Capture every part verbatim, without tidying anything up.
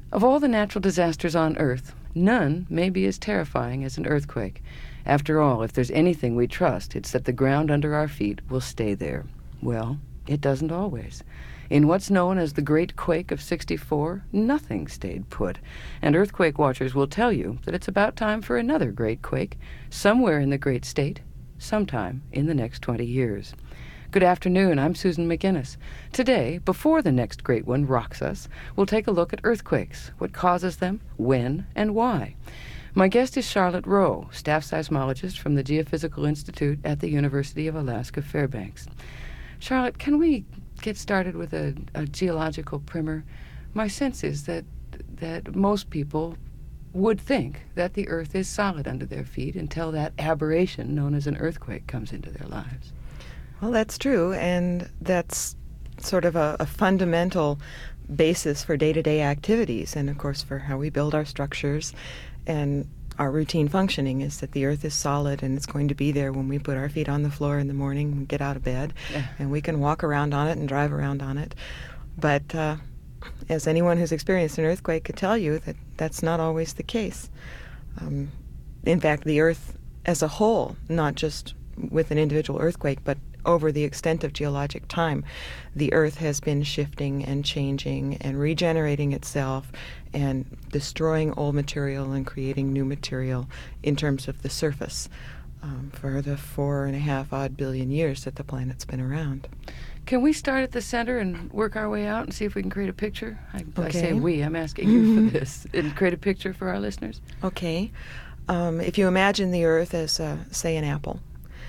Of all the natural disasters on Earth, none may be as terrifying as an earthquake. After all, if there's anything we trust, it's that the ground under our feet will stay there. Well, it doesn't always. In what's known as the Great Quake of sixty-four, nothing stayed put, and earthquake watchers will tell you that it's about time for another great quake, somewhere in the great state, sometime in the next twenty years. Good afternoon, I'm Susan McGinnis. Today, before the next great one rocks us, we'll take a look at earthquakes, what causes them, when, and why. My guest is Charlotte Rowe, staff seismologist from the Geophysical Institute at the University of Alaska Fairbanks. Charlotte, can we get started with a, a geological primer? My sense is that that most people would think that the Earth is solid under their feet until that aberration known as an earthquake comes into their lives. Well, that's true, and that's sort of a, a fundamental basis for day-to-day activities, and of course for how we build our structures and our routine functioning is that the Earth is solid and it's going to be there when we put our feet on the floor in the morning and get out of bed, Yeah. and we can walk around on it and drive around on it. But uh, as anyone who's experienced an earthquake could tell you, that that's not always the case. Um, in fact, the Earth as a whole, not just with an individual earthquake, but over the extent of geologic time, the Earth has been shifting and changing and regenerating itself and destroying old material and creating new material in terms of the surface um, for the four and a half odd billion years that the planet's been around. Can we start at the center and work our way out and see if we can create a picture? I, I say Okay. we, I'm asking you for this, and create a picture for our listeners. Okay. Um, if you imagine the Earth as, uh, say, an apple,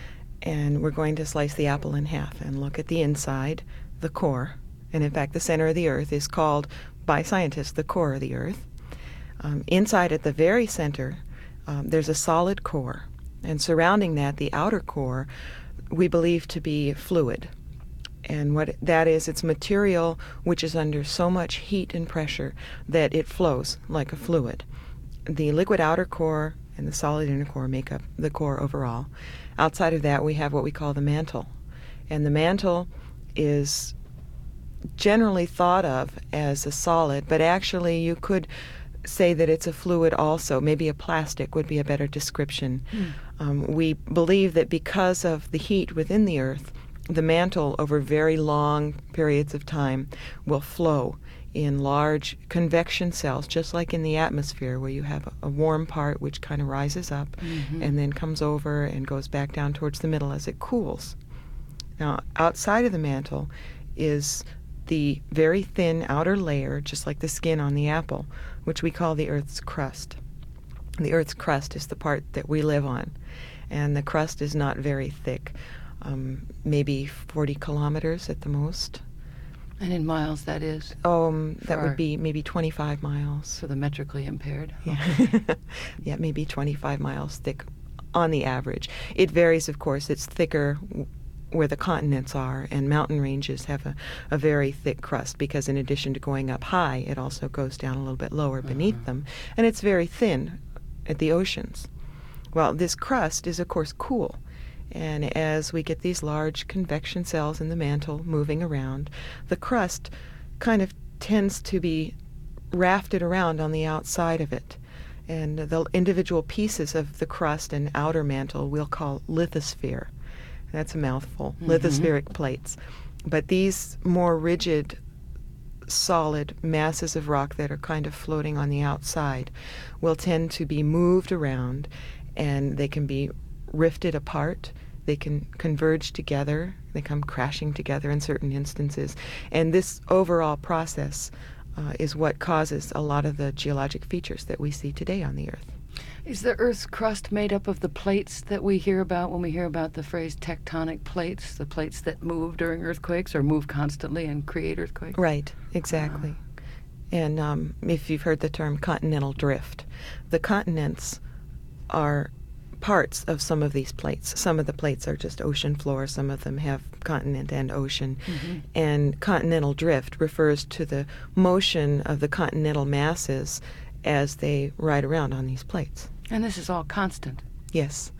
and we're going to slice the apple in half and look at the inside, the core. And in fact, the center of the Earth is called, by scientists, the core of the Earth. Um, inside at the very center, um, there's a solid core. And surrounding that, the outer core, we believe to be fluid. And what that is, it's material which is under so much heat and pressure that it flows like a fluid. The liquid outer core and the solid inner core make up the core overall. Outside of that, we have what we call the mantle. And the mantle is generally thought of as a solid, but actually you could say that it's a fluid also. Maybe a plastic would be a better description. Mm. Um, we believe that because of the heat within the Earth, the mantle over very long periods of time will flow in large convection cells, just like in the atmosphere, where you have a, a warm part which kind of rises up mm-hmm. and then comes over and goes back down towards the middle as it cools. Now, outside of the mantle is the very thin outer layer, just like the skin on the apple, which we call the Earth's crust. The Earth's crust is the part that we live on, and the crust is not very thick, um, maybe forty kilometers at the most. And in miles, that is? Um, that For would be maybe twenty-five miles. For the metrically impaired? Yeah. Yeah, maybe twenty-five miles thick on the average. It varies, of course. It's thicker where the continents are, and mountain ranges have a, a very thick crust because in addition to going up high, it also goes down a little bit lower beneath uh-huh. them, and it's very thin at the oceans. Well, this crust is, of course, cool. And as we get these large convection cells in the mantle moving around, the crust kind of tends to be rafted around on the outside of it. And the individual pieces of the crust and outer mantle we'll call lithosphere. That's a mouthful, mm-hmm. lithospheric plates. But these more rigid, solid masses of rock that are kind of floating on the outside will tend to be moved around, and they can be rifted apart, they can converge together, they come crashing together in certain instances. And this overall process uh, is what causes a lot of the geologic features that we see today on the Earth. Is the Earth's crust made up of the plates that we hear about when we hear about the phrase tectonic plates, the plates that move during earthquakes or move constantly and create earthquakes? Right, exactly. Uh. And um, if you've heard the term continental drift, the continents are parts of some of these plates. Some of the plates are just ocean floor, some of them have continent and ocean. Mm-hmm. And continental drift refers to the motion of the continental masses as they ride around on these plates. And this is all constant? Yes.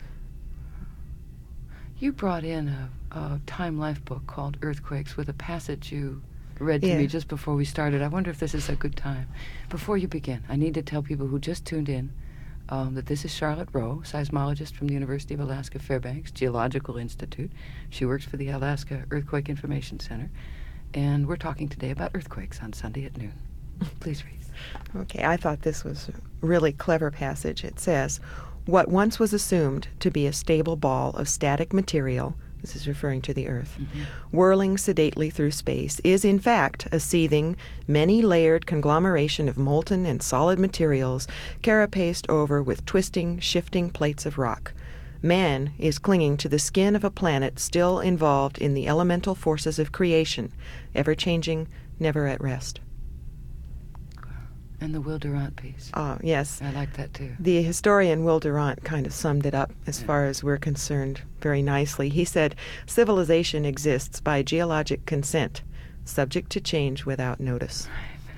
You brought in a, a Time Life book called Earthquakes with a passage you read to Yeah. me just before we started. I wonder if this is a good time. Before you begin, I need to tell people who just tuned in um, that this is Charlotte Rowe, seismologist from the University of Alaska Fairbanks Geological Institute. She works for the Alaska Earthquake Information Center. And we're talking today about earthquakes on Sunday at noon. Please read. Okay, I thought this was a really clever passage. It says, what once was assumed to be a stable ball of static material, this is referring to the Earth, Mm-hmm. whirling sedately through space, is in fact a seething, many-layered conglomeration of molten and solid materials carapaced over with twisting, shifting plates of rock. Man is clinging to the skin of a planet still involved in the elemental forces of creation, ever-changing, never at rest. And the Will Durant piece. Ah, yes. I like that too. The historian Will Durant kind of summed it up as Yeah. far as we're concerned very nicely. He said, civilization exists by geologic consent, subject to change without notice.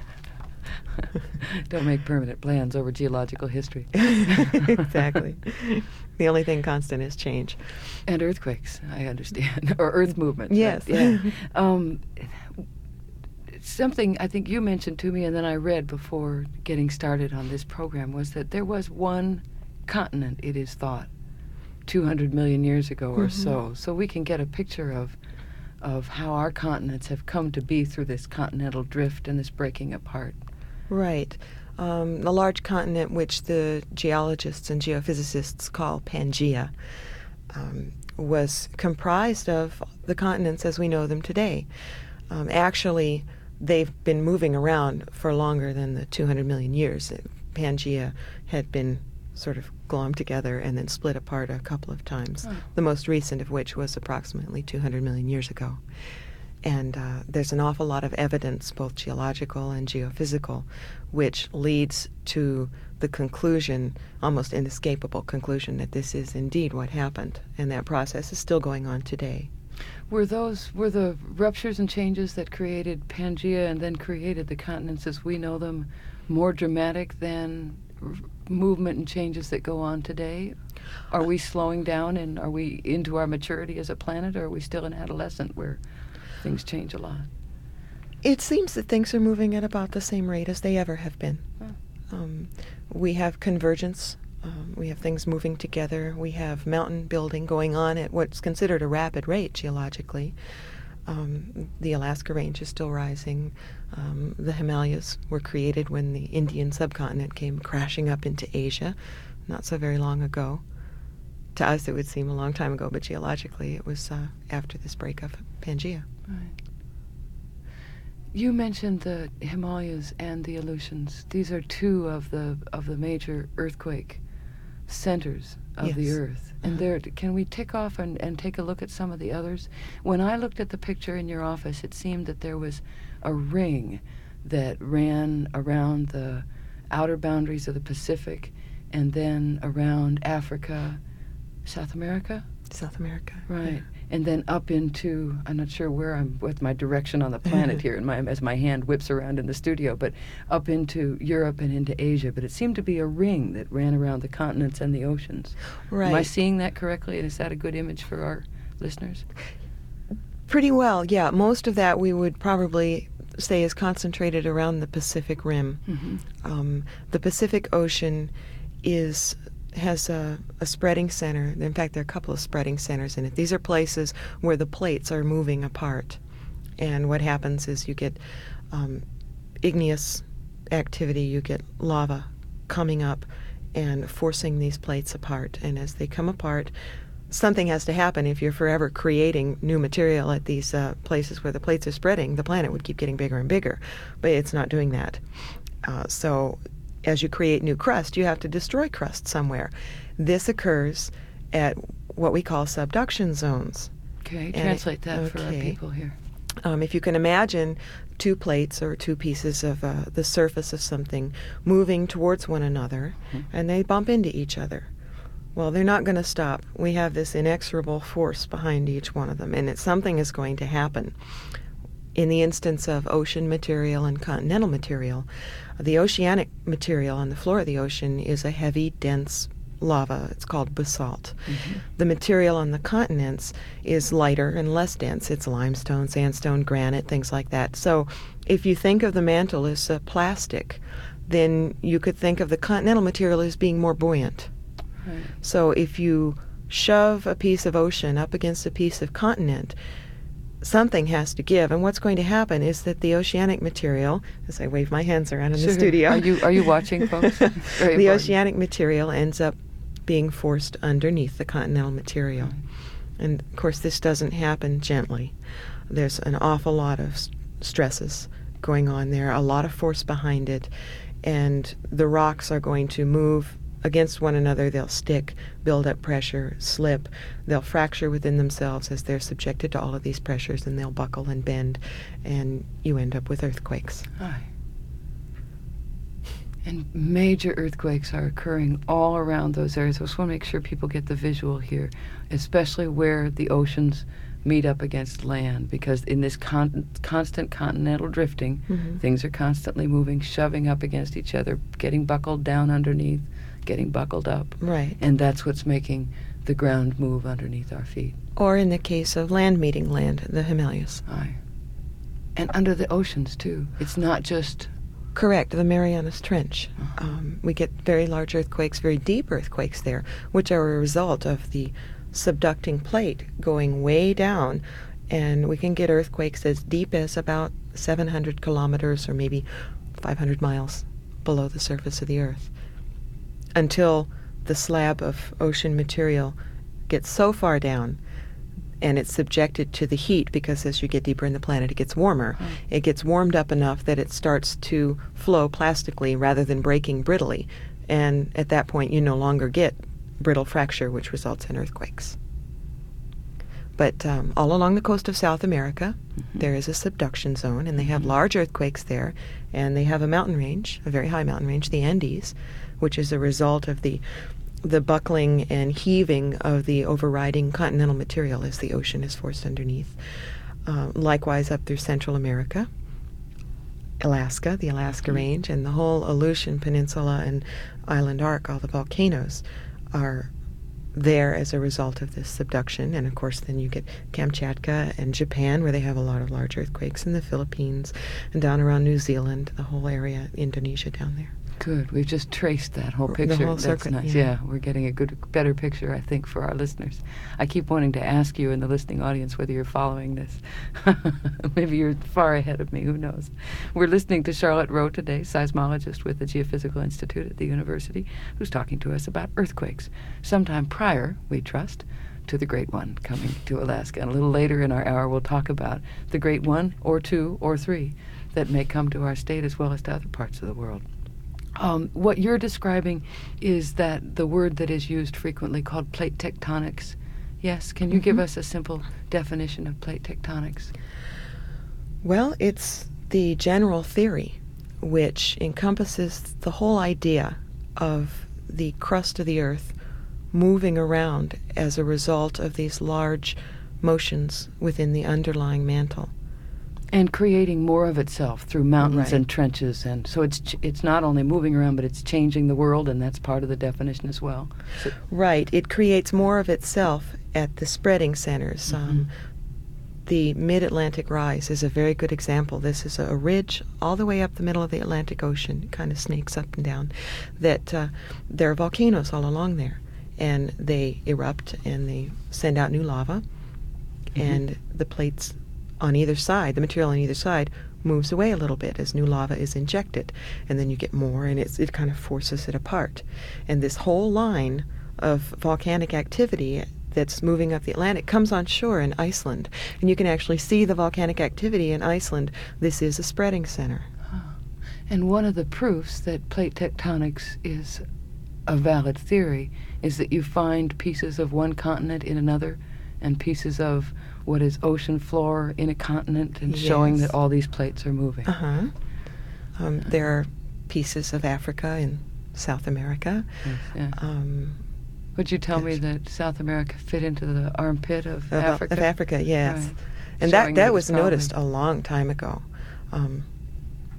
Don't make permanent plans over geological history. Exactly. The only thing constant is change. And earthquakes, I understand, or earth movements. Yes. Yeah. Um, something I think you mentioned to me and then I read before getting started on this program was that there was one continent, it is thought, two hundred million years ago or Mhm. so. So we can get a picture of of how our continents have come to be through this continental drift and this breaking apart. Right. Um, the large continent, which the geologists and geophysicists call Pangaea, um, was comprised of the continents as we know them today. Um, actually, they've been moving around for longer than the two hundred million years. Pangaea had been sort of glommed together and then split apart a couple of times, Oh. the most recent of which was approximately two hundred million years ago. And uh, there's an awful lot of evidence, both geological and geophysical, which leads to the conclusion, almost inescapable conclusion, that this is indeed what happened. And that process is still going on today. Were those were the ruptures and changes that created Pangaea and then created the continents as we know them more dramatic than r- movement and changes that go on today? Are we slowing down and are we into our maturity as a planet, or are we still an adolescent where things change a lot? It seems that things are moving at about the same rate as they ever have been. Oh. Um, we have convergence. Um, we have things moving together. We have mountain building going on at what's considered a rapid rate geologically. Um, the Alaska Range is still rising. Um, the Himalayas were created when the Indian subcontinent came crashing up into Asia not so very long ago. To us, it would seem a long time ago, but geologically, it was uh, after this break of Pangaea. Right. You mentioned the Himalayas and the Aleutians. These are two of the of the major earthquake centers of the Yes. Earth. And Uh-huh. there, can we tick off and, and take a look at some of the others? When I looked at the picture in your office, it seemed that there was a ring that ran around the outer boundaries of the Pacific and then around Africa, South America? South America. Right. Yeah. And then up into, I'm not sure where I'm with my direction on the planet here and my, as my hand whips around in the studio, but up into Europe and into Asia. But it seemed to be a ring that ran around the continents and the oceans. Right. Am I seeing that correctly? And is that a good image for our listeners? Pretty well, yeah. Most of that we would probably say is concentrated around the Pacific Rim. Mm-hmm. Um, the Pacific Ocean is has a, a spreading center. In fact, there are a couple of spreading centers in it. These are places where the plates are moving apart. And what happens is you get um, igneous activity, you get lava coming up and forcing these plates apart. And as they come apart, something has to happen. If you're forever creating new material at these uh, places where the plates are spreading, the planet would keep getting bigger and bigger. But it's not doing that. Uh, so as you create new crust, you have to destroy crust somewhere. This occurs at what we call subduction zones. Okay, And translate it- that for our okay. people here. Um, if you can imagine two plates or two pieces of uh, the surface of something moving towards one another, Mhm. and they bump into each other. Well, they're not going to stop. We have this inexorable force behind each one of them, and it, something is going to happen. In the instance of ocean material and continental material, the oceanic material on the floor of the ocean is a heavy, dense lava. It's called basalt. Mm-hmm. The material on the continents is lighter and less dense. It's limestone, sandstone, granite, things like that. So if you think of the mantle as uh, plastic, then you could think of the continental material as being more buoyant. Right. So if you shove a piece of ocean up against a piece of continent, something has to give. And what's going to happen is that the oceanic material, as I wave my hands around in Sure. the studio. Are you are you watching, folks? Very the important. oceanic material ends up being forced underneath the continental material. Right. And of course, this doesn't happen gently. There's an awful lot of s- stresses going on there, a lot of force behind it, and the rocks are going to move against one another. They'll stick, build up pressure, slip. They'll fracture within themselves as they're subjected to all of these pressures, and they'll buckle and bend, and you end up with earthquakes. Aye. And major earthquakes are occurring all around those areas. I just want to make sure people get the visual here, especially where the oceans meet up against land, because in this con- constant continental drifting, Mhm. things are constantly moving, shoving up against each other, getting buckled down underneath, getting buckled up. Right. And that's what's making the ground move underneath our feet. Or in the case of land meeting land, the Himalayas. Aye. And under the oceans, too. It's not just... Correct, the Marianas Trench. Uh-huh. Um, we get very large earthquakes, very deep earthquakes there, which are a result of the subducting plate going way down, and we can get earthquakes as deep as about seven hundred kilometers or maybe five hundred miles below the surface of the earth, until the slab of ocean material gets so far down and it's subjected to the heat, because as you get deeper in the planet it gets warmer. Oh. It gets warmed up enough that it starts to flow plastically rather than breaking brittly, and at that point you no longer get brittle fracture, which results in earthquakes. But um, all along the coast of South America, Mm-hmm. there is a subduction zone, and they have Mhm. large earthquakes there, and they have a mountain range, a very high mountain range, the Andes, which is a result of the the buckling and heaving of the overriding continental material as the ocean is forced underneath. Uh, likewise, up through Central America, Alaska, the Alaska Mhm. Range, and the whole Aleutian Peninsula and island arc, all the volcanoes are there as a result of this subduction. And of course then you get Kamchatka and Japan, where they have a lot of large earthquakes, in the Philippines and down around New Zealand, the whole area, Indonesia down there. Good. We've just traced that whole The picture. whole That's circuit, nice. yeah. Yeah, we're getting a good, better picture, I think, for our listeners. I keep wanting to ask you in the listening audience whether you're following this. Maybe you're far ahead of me. Who knows? We're listening to Charlotte Rowe today, seismologist with the Geophysical Institute at the university, who's talking to us about earthquakes. Sometime prior, we trust, to the Great One coming to Alaska. And a little later in our hour, we'll talk about the Great One, or two, or three, that may come to our state as well as to other parts of the world. Um, what you're describing is that the word that is used frequently called plate tectonics. Yes, can you give Mhm. us a simple definition of plate tectonics? Well, it's the general theory which encompasses the whole idea of the crust of the earth moving around as a result of these large motions within the underlying mantle. And creating more of itself through mountains Right. and trenches, and so it's ch- it's not only moving around, but it's changing the world, and that's part of the definition as well. So, Right. It creates more of itself at the spreading centers. Um, the Mid-Atlantic Rise is a very good example. This is a ridge all the way up the middle of the Atlantic Ocean. It kind of snakes up and down. That uh, there are volcanoes all along there, and they erupt and they send out new lava, and the plates on either side, the material on either side, moves away a little bit as new lava is injected, and then you get more, and it's, it kind of forces it apart. And this whole line of volcanic activity that's moving up the Atlantic comes on shore in Iceland, and you can actually see the volcanic activity in Iceland. This is a spreading center. and one of the proofs that plate tectonics is a valid theory is that you find pieces of one continent in another, and pieces of what is ocean floor in a continent, and showing Yes. that all these plates are moving. Uh-huh. Um, there are pieces of Africa in South America. Yes, yeah. Um, Would you tell me yes. that South America fit into the armpit of, of, Africa? Of Africa, yes. Right. And Showing that, that it's was probably- noticed a long time ago. Um,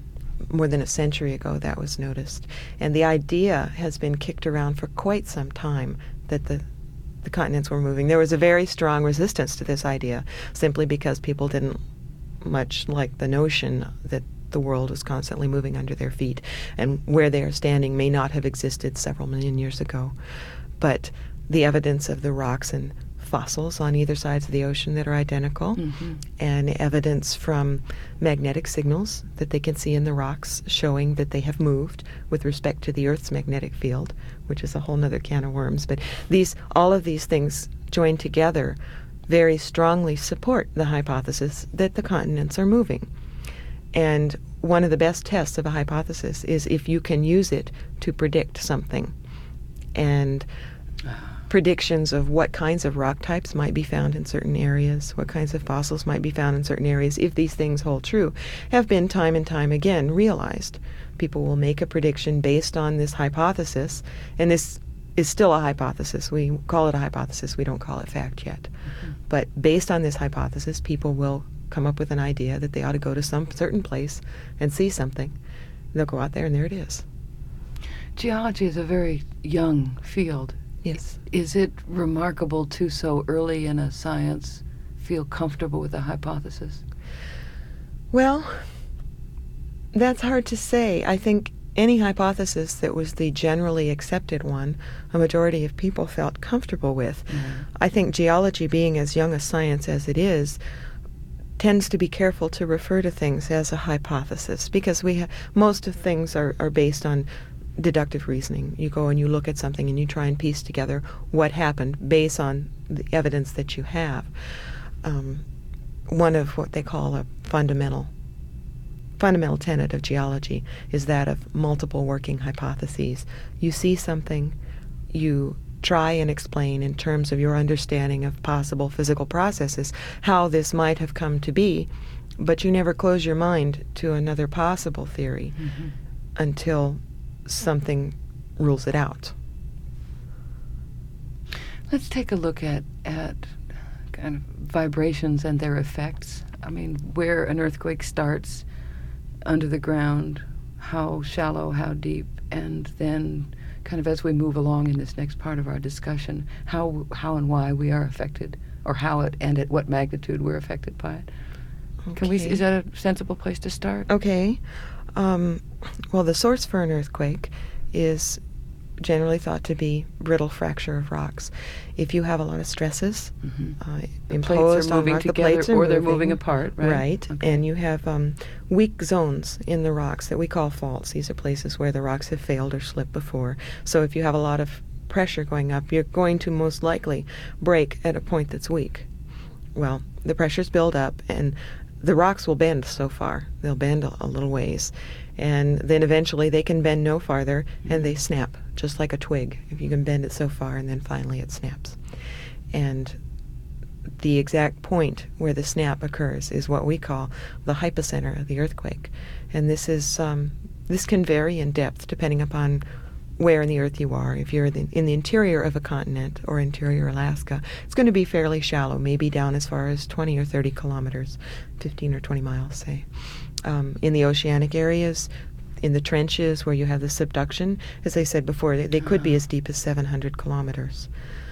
more than a century ago that was noticed. And the idea has been kicked around for quite some time that the the continents were moving. There was a very strong resistance to this idea, simply because people didn't much like the notion that the world was constantly moving under their feet, and where they are standing may not have existed several million years ago. But the evidence of the rocks and fossils on either sides of the ocean that are identical, mm-hmm. and evidence from magnetic signals that they can see in the rocks showing that they have moved with respect to the Earth's magnetic field, which is a whole nother can of worms. But these, all of these things joined together very strongly support the hypothesis that the continents are moving. And one of the best tests of a hypothesis is if you can use it to predict something. And predictions of what kinds of rock types might be found in certain areas, what kinds of fossils might be found in certain areas, if these things hold true, have been time and time again realized. People will make a prediction based on this hypothesis, and this is still a hypothesis. We call it a hypothesis. We don't call it fact yet. Mm-hmm. But based on this hypothesis, people will come up with an idea that they ought to go to some certain place and see something. They'll go out there, and there it is. Geology is a very young field. Yes. Is it remarkable to so early in a science feel comfortable with a hypothesis? Well, that's hard to say. I think any hypothesis that was the generally accepted one, a majority of people felt comfortable with. Mm-hmm. I think geology, being as young a science as it is, tends to be careful to refer to things as a hypothesis, because we ha- most of things are, are based on deductive reasoning. You go and you look at something and you try and piece together what happened based on the evidence that you have. Um, one of what they call a fundamental fundamental tenet of geology is that of multiple working hypotheses. You see something, you try and explain in terms of your understanding of possible physical processes how this might have come to be, but you never close your mind to another possible theory mm-hmm. until something rules it out. Let's take a look at, at kind of vibrations and their effects. I mean, where an earthquake starts under the ground, how shallow, how deep, and then kind of as we move along in this next part of our discussion, how how and why we are affected, or how it and at what magnitude we're affected by it. Okay. Can we? Is that a sensible place to start? Okay. Um, well, the source for an earthquake is generally thought to be brittle fracture of rocks. If you have a lot of stresses mm-hmm. uh, imposed on rock, the plates are or moving, they're moving apart, right? Right, okay. And you have um, weak zones in the rocks that we call faults. These are places where the rocks have failed or slipped before. So if you have a lot of pressure going up, you're going to most likely break at a point that's weak. Well, the pressures build up, and the rocks will bend so far. They'll bend a, a little ways. And then eventually they can bend no farther, and they snap, just like a twig. If you can bend it so far, and then finally it snaps. And the exact point where the snap occurs is what we call the hypocenter of the earthquake. And this is um, this can vary in depth depending upon where in the earth you are. If you're in the, in the interior of a continent or interior Alaska, it's going to be fairly shallow, maybe down as far as twenty or thirty kilometers, fifteen or twenty miles, say. Um, in the oceanic areas, in the trenches where you have the subduction, as I said before, they, they could be as deep as seven hundred kilometers.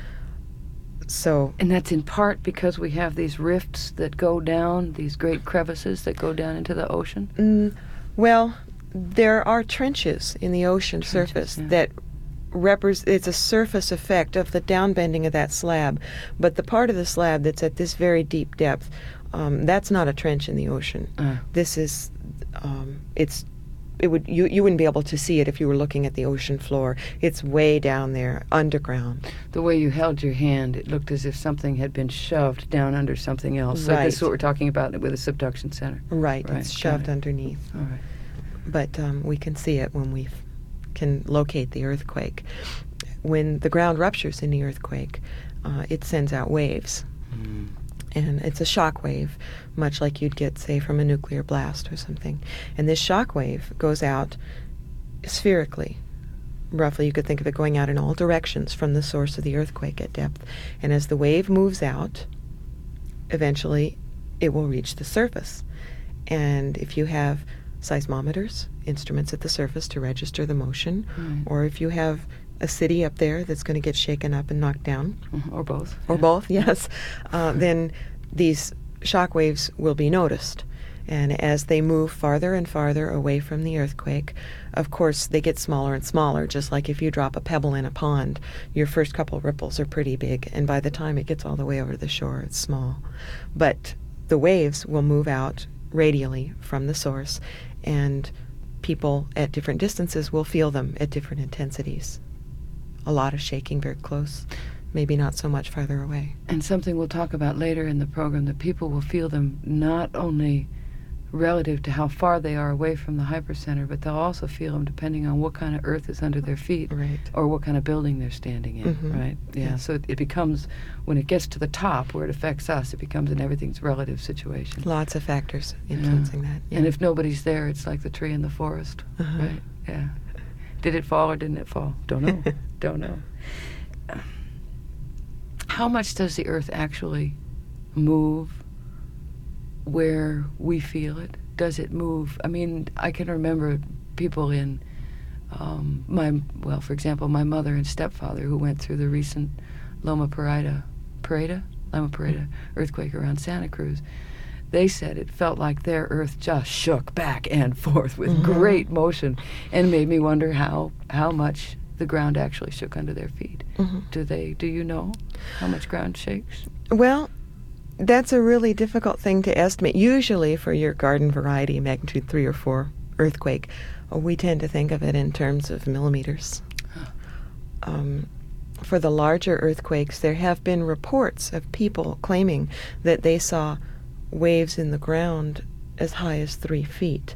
So, and that's in part because we have these rifts that go down, these great crevices that go down into the ocean? Mm, well, there are trenches in the ocean trenches, surface yeah. that represent, it's a surface effect of the downbending of that slab. But the part of the slab that's at this very deep depth, um, that's not a trench in the ocean. Uh. This is, um, it's, it would you, you wouldn't be able to see it if you were looking at the ocean floor. It's way down there, underground. The way you held your hand, it looked as if something had been shoved down under something else. Right. So this is what we're talking about with a subduction center. Right, right. It's shoved it. underneath. All right. But um, we can see it when we f- can locate the earthquake. When the ground ruptures in the earthquake, uh, it sends out waves. Mm. And it's a shock wave, much like you'd get, say, from a nuclear blast or something. And this shock wave goes out spherically. Roughly, you could think of it going out in all directions from the source of the earthquake at depth. And as the wave moves out, eventually it will reach the surface. And if you have seismometers, instruments at the surface to register the motion, Right. or if you have a city up there that's going to get shaken up and knocked down, Mhm, or both. or yeah. both, yes, uh, then these shock waves will be noticed. And as they move farther and farther away from the earthquake, of course, they get smaller and smaller, just like if you drop a pebble in a pond. Your first couple ripples are pretty big, and by the time it gets all the way over to the shore, it's small. But the waves will move out radially from the source, and people at different distances will feel them at different intensities. A lot of shaking very close, maybe not so much farther away. And something we'll talk about later in the program, that people will feel them not only relative to how far they are away from the hypercenter, but they'll also feel them depending on what kind of earth is under their feet, Right. or what kind of building they're standing in, Mhm. right? Yeah, Yeah. so it, it becomes, when it gets to the top where it affects us, it becomes an everything's relative situation. Lots of factors influencing that. And if nobody's there, it's like the tree in the forest, Uh-huh. right? Yeah. Did it fall or didn't it fall? Don't know. Don't know. How much does the earth actually move where we feel it? Does it move? I mean, I can remember people in um, my, well, for example, my mother and stepfather who went through the recent Loma Parida, Parida? Loma Parida earthquake around Santa Cruz. They said it felt like their earth just shook back and forth with Mhm. great motion, and made me wonder how, how much the ground actually shook under their feet. Mhm. Do they, do you know how much ground shakes? Well, that's a really difficult thing to estimate. Usually for your garden variety magnitude three or four earthquake, uh, we tend to think of it in terms of millimeters. Um, for the larger earthquakes, there have been reports of people claiming that they saw waves in the ground as high as three feet.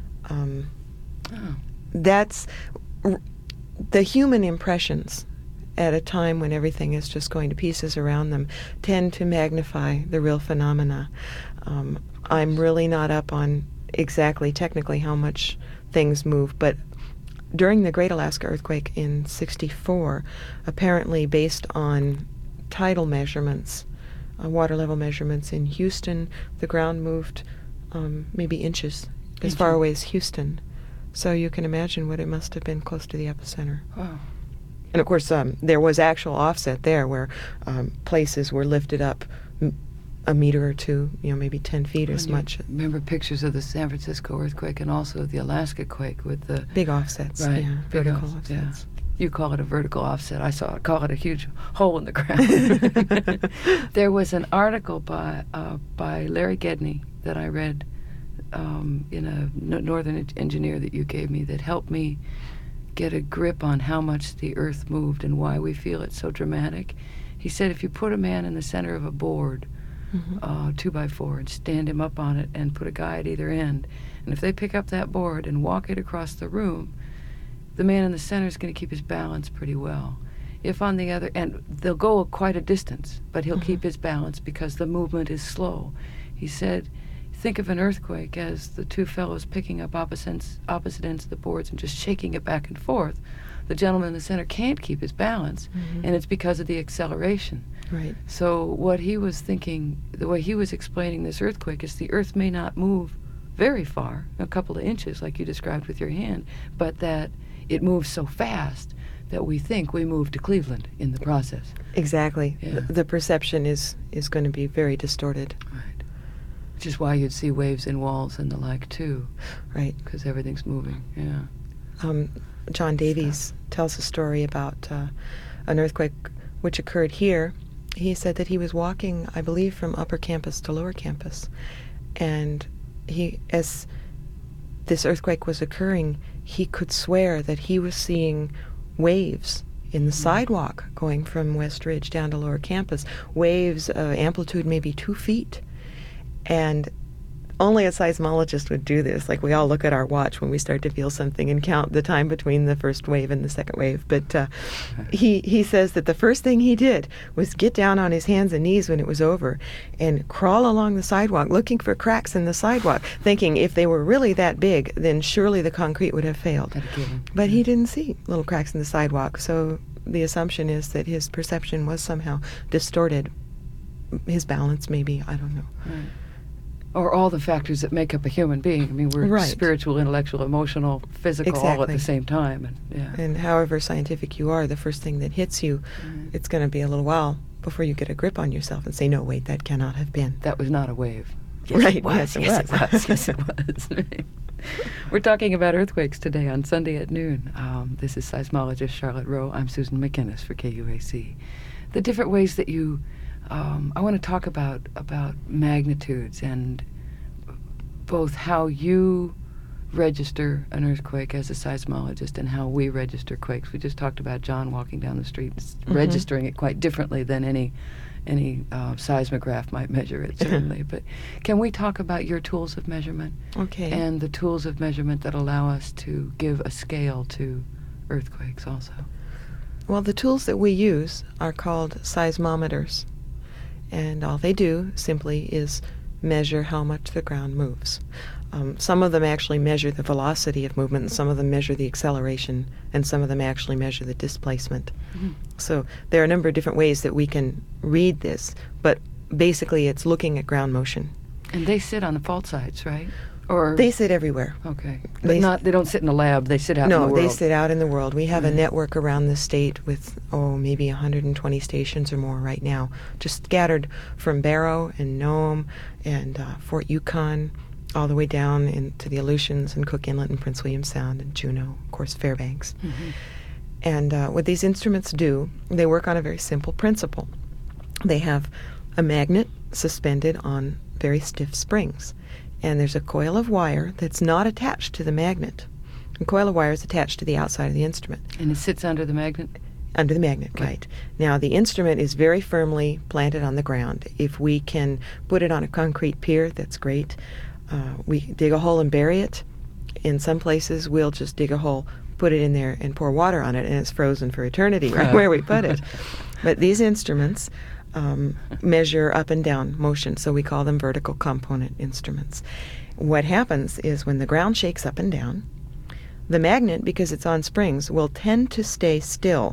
Um, Oh. that's r- the human impressions at a time when everything is just going to pieces around them tend to magnify the real phenomena. Um, I'm really not up on exactly technically how much things move, but during the Great Alaska Earthquake in sixty-four, apparently based on tidal measurements, uh, water level measurements in Houston, the ground moved um, maybe inches as far Inches. away as Houston. So you can imagine what it must have been close to the epicenter. Wow. And of course, um, there was actual offset there where um, places were lifted up m- a meter or two, you know, maybe ten feet or as And you much. Remember pictures of the San Francisco earthquake and also the Alaska quake with the Big offsets, right yeah, big vertical offs- offsets. Yeah. You call it a vertical offset. I saw it. Call it a huge hole in the ground. There was an article by uh, by Larry Gedney that I read um, in a n- Northern en- Engineer that you gave me that helped me get a grip on how much the earth moved and why we feel it so dramatic. He said if you put a man in the center of a board, Mhm. uh, two by four, and stand him up on it and put a guy at either end, and if they pick up that board and walk it across the room, the man in the center is going to keep his balance pretty well. If on the other, and they'll go quite a distance, but he'll Mhm. keep his balance because the movement is slow. He said, think of an earthquake as the two fellows picking up opposite, opposite ends of the boards and just shaking it back and forth. The gentleman in the center can't keep his balance, Mhm. and it's because of the acceleration. Right. So what he was thinking, the way he was explaining this earthquake is the earth may not move very far, a couple of inches like you described with your hand, but that it moves so fast that we think we moved to Cleveland in the process. Exactly. Yeah. The, the perception is, is going to be very distorted. Right. Which is why you'd see waves in walls and the like too, Right. because everything's moving. Yeah. Um, John Davies tells a story about uh, an earthquake which occurred here. He said that he was walking, I believe, from upper campus to lower campus, and he, as this earthquake was occurring, he could swear that he was seeing waves in the sidewalk going from West Ridge down to lower campus, waves, uh, amplitude maybe two feet. And only a seismologist would do this. Like, we all look at our watch when we start to feel something and count the time between the first wave and the second wave. But uh, he, he says that the first thing he did was get down on his hands and knees when it was over and crawl along the sidewalk, looking for cracks in the sidewalk, thinking if they were really that big, then surely the concrete would have failed. Had a given. But he didn't see little cracks in the sidewalk, so the assumption is that his perception was somehow distorted. His balance, maybe, I don't know. Right. or all the factors that make up a human being. I mean, we're Right. spiritual, intellectual, emotional, physical, all at Exactly. the same time. And yeah, And however scientific you are, the first thing that hits you, Mhm. it's going to be a little while before you get a grip on yourself and say, no, wait, that cannot have been. that was not a wave. Yes, Right, it was. yes, it yes, was. it was. Yes, it was. We're talking about earthquakes today on Sunday at noon. Um, this is seismologist Charlotte Rowe. I'm Susan McInnes for K U A C. The different ways that you, um, I want to talk about about magnitudes and both how you register an earthquake as a seismologist and how we register quakes. We just talked about John walking down the street, s- Mhm. registering it quite differently than any any uh, seismograph might measure it, certainly. But can we talk about your tools of measurement Okay. and the tools of measurement that allow us to give a scale to earthquakes also? Well, the tools that we use are called seismometers. And all they do simply is measure how much the ground moves. Um, some of them actually measure the velocity of movement, and some of them measure the acceleration, and some of them actually measure the displacement. Mhm. So there are a number of different ways that we can read this, but basically it's looking at ground motion. And they sit on the fault sites, right? Or They sit everywhere. okay, but they s- not they don't sit in a lab. They sit out in No, the world. they sit out in the world. We have a Right. network around the state with, oh, maybe one hundred twenty stations or more right now, just scattered from Barrow and Nome and uh, Fort Yukon, all the way down into the Aleutians and Cook Inlet and Prince William Sound and Juneau, of course, Fairbanks. Mhm. And uh, what these instruments do, they work on a very simple principle. They have a magnet suspended on very stiff springs, and there's a coil of wire that's not attached to the magnet. The coil of wire is attached to the outside of the instrument, And it sits under the magnet. under the magnet, Okay. right. Now, the instrument is very firmly planted on the ground. If we can put it on a concrete pier, that's great. Uh, we dig a hole and bury it. In some places, we'll just dig a hole, put it in there, and pour water on it, and it's frozen for eternity right where we put it. But these instruments um, measure up and down motion, so we call them vertical component instruments. What happens is when the ground shakes up and down, the magnet, because it's on springs, will tend to stay still,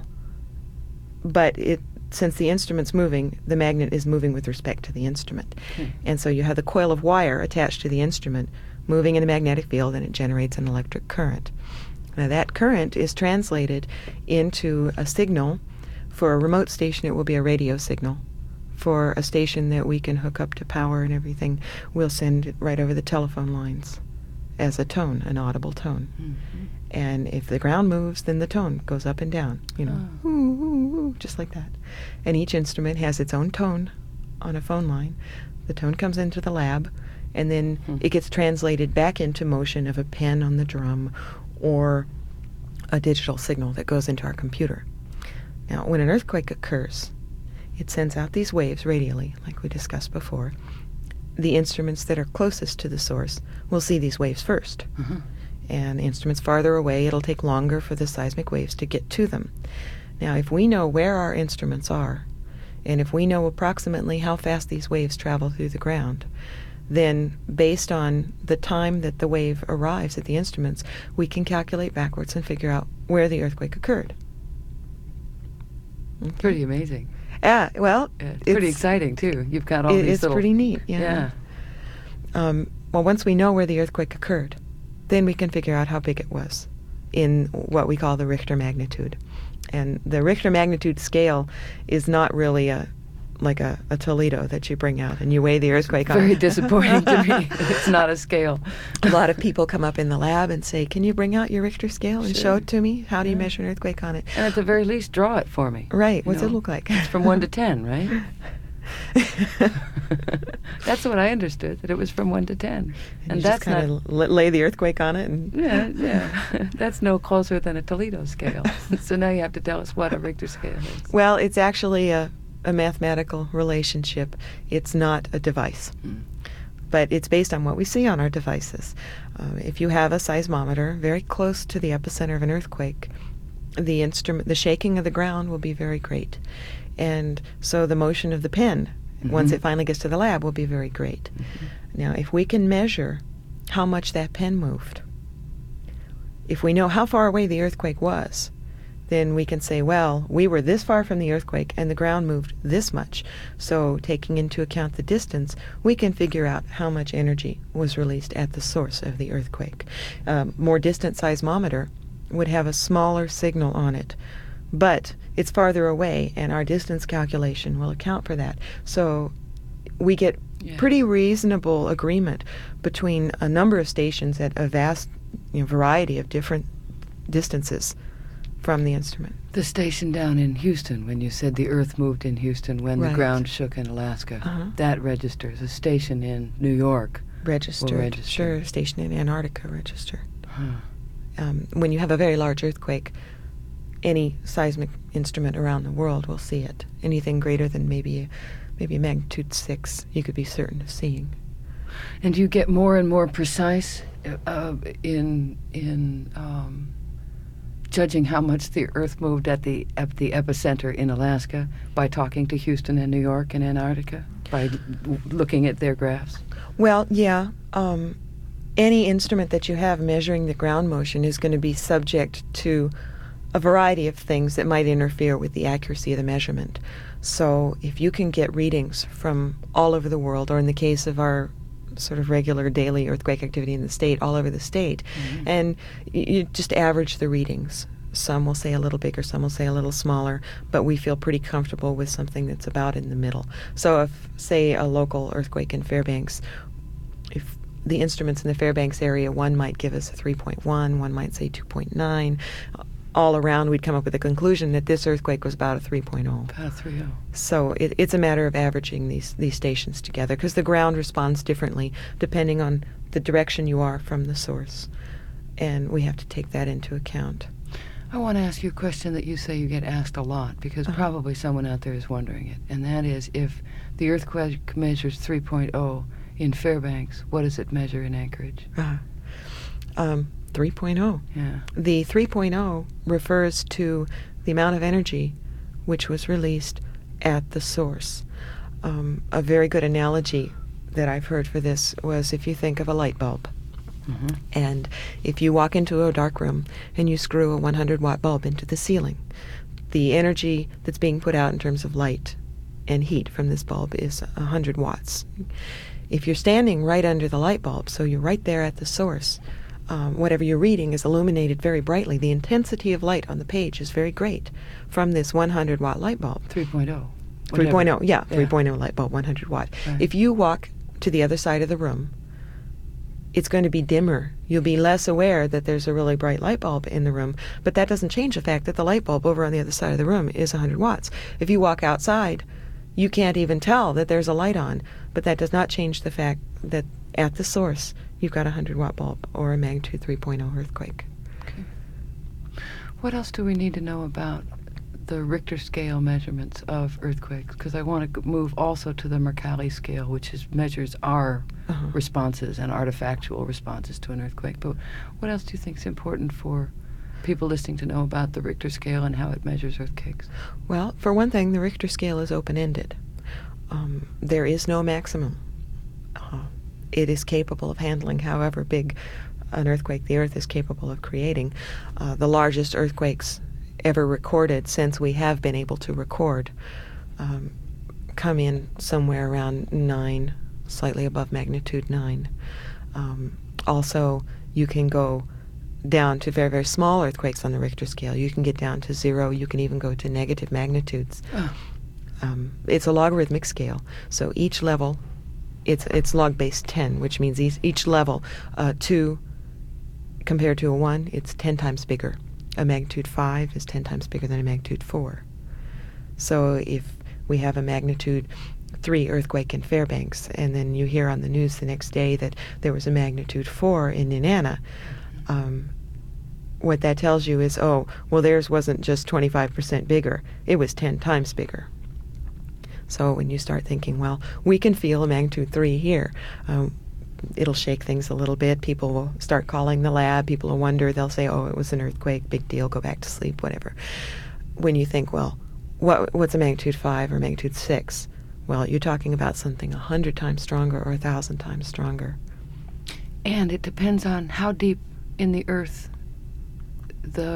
but it since the instrument's moving, the magnet is moving with respect to the instrument. Hmm. And so you have the coil of wire attached to the instrument moving in a magnetic field, and it generates an electric current. Now that current is translated into a signal. For a remote station, it will be a radio signal. For a station that we can hook up to power and everything, we'll send it right over the telephone lines as a tone, an audible tone. Mhm. And if the ground moves, then the tone goes up and down, you know, Oh. ooh, ooh, ooh, just like that. And each instrument has its own tone on a phone line. The tone comes into the lab, and then Hmm. it gets translated back into motion of a pen on the drum or a digital signal that goes into our computer. Now, when an earthquake occurs, it sends out these waves radially, like we discussed before. The instruments that are closest to the source will see these waves first. Mhm. And instruments farther away, it'll take longer for the seismic waves to get to them. Now, if we know where our instruments are, and if we know approximately how fast these waves travel through the ground, then based on the time that the wave arrives at the instruments, we can calculate backwards and figure out where the earthquake occurred. Okay. Pretty amazing. Yeah, well, Yeah, it's pretty it's- exciting too. You've got all it- these it's little. pretty neat, yeah. Yeah. Um, well, once we know where the earthquake occurred, then we can figure out how big it was in what we call the Richter magnitude. And the Richter magnitude scale is not really a like a, a Toledo that you bring out and you weigh the earthquake on. Very disappointing to me. It's not a scale. A lot of people come up in the lab and say, "Can you bring out your Richter scale and show Sure. it to me? How do you Yeah. measure an earthquake on it?" And at the very least, draw it for me. Right. You What's know, it look like? It's from one to ten, right? That's what I understood, that it was from one to ten. And, And you that's just kind not. of lay the earthquake on it, and Yeah, yeah. That's no closer than a Toledo scale. So now you have to tell us what a Richter scale is. well, it's actually a, a mathematical relationship. It's not a device. Mm. But it's based on what we see on our devices. Uh, if you have a seismometer very close to the epicenter of an earthquake, the instrument, the shaking of the ground will be very great, and so the motion of the pen, once Mhm. it finally gets to the lab, will be very great. Mhm. Now, if we can measure how much that pen moved, if we know how far away the earthquake was, then we can say, well, we were this far from the earthquake and the ground moved this much. So taking into account the distance, we can figure out how much energy was released at the source of the earthquake. Um, more distant seismometer would have a smaller signal on it, but it's farther away, and our distance calculation will account for that. So we get Yeah. pretty reasonable agreement between a number of stations at a vast, you know, variety of different distances from the instrument. The station down in Houston, when you said the earth moved in Houston when Right. the ground shook in Alaska, Uh-huh. that registers. A station in New York Registered, will register. sure. Station in Antarctica registered. Huh. Um, when you have a very large earthquake, any seismic instrument around the world will see it. Anything greater than maybe a, maybe a magnitude six, you could be certain of seeing. And you get more and more precise uh, in in um, judging how much the Earth moved at the at the epicenter in Alaska by talking to Houston and New York and Antarctica, by l- looking at their graphs. Well, yeah. Um, any instrument that you have measuring the ground motion is going to be subject to a variety of things that might interfere with the accuracy of the measurement. So if you can get readings from all over the world, or in the case of our sort of regular daily earthquake activity in the state, all over the state, Mhm. and y- you just average the readings. Some will say a little bigger, some will say a little smaller, but we feel pretty comfortable with something that's about in the middle. So if, say, a local earthquake in Fairbanks, if the instruments in the Fairbanks area, one might give us a three point one, one might say two point nine. All around, we'd come up with a conclusion that this earthquake was about a three point oh. About a three oh. So it, it's a matter of averaging these, these stations together, because the ground responds differently depending on the direction you are from the source. And we have to take that into account. I want to ask you a question that you say you get asked a lot, because Uh-huh. probably someone out there is wondering it, and that is, if the earthquake measures three point oh in Fairbanks, what does it measure in Anchorage? Uh, um, three point oh. Yeah. The three point oh refers to the amount of energy which was released at the source. Um, a very good analogy that I've heard for this was if you think of a light bulb. Mm-hmm. And if you walk into a dark room and you screw a one hundred watt bulb into the ceiling, the energy that's being put out in terms of light and heat from this bulb is one hundred watts. If you're standing right under the light bulb, so you're right there at the source, um, whatever you're reading is illuminated very brightly. The intensity of light on the page is very great from this one hundred watt light bulb. three point oh. three point oh, Whatever. yeah, Yeah. three point oh light bulb, one hundred watt. Right. If you walk to the other side of the room, it's going to be dimmer. You'll be less aware that there's a really bright light bulb in the room, but that doesn't change the fact that the light bulb over on the other side of the room is one hundred watts. If you walk outside, you can't even tell that there's a light on, but that does not change the fact that at the source you've got a one hundred watt bulb or a magnitude three point oh earthquake. Okay. What else do we need to know about the Richter scale measurements of earthquakes? Because I want to move also to the Mercalli scale, which is, measures our Uh-huh. responses and artifactual responses to an earthquake. But what else do you think is important for people listening to know about the Richter scale and how it measures earthquakes? Well, for one thing, the Richter scale is open-ended. Um, there is no maximum. Uh, it is capable of handling however big an earthquake the Earth is capable of creating. Uh, the largest earthquakes ever recorded since we have been able to record um, come in somewhere around nine, slightly above magnitude nine. Um, also, you can go down to very, very small earthquakes on the Richter scale. You can get down to zero. You can even go to negative magnitudes. Oh. Um, it's a logarithmic scale, so each level, it's it's log base ten, which means each, each level, uh, two compared to a one, it's ten times bigger. A magnitude five is ten times bigger than a magnitude four. So if we have a magnitude three earthquake in Fairbanks, and then you hear on the news the next day that there was a magnitude four in Nenana, um, what that tells you is, oh, well, theirs wasn't just twenty-five percent bigger, it was ten times bigger. So when you start thinking, well, we can feel a magnitude three here, um, it'll shake things a little bit. People will start calling the lab. People will wonder. They'll say, oh, it was an earthquake, big deal, go back to sleep, whatever. When you think, well, what, what's a magnitude five or magnitude six? Well, you're talking about something a hundred times stronger or a thousand times stronger. And it depends on how deep in the earth the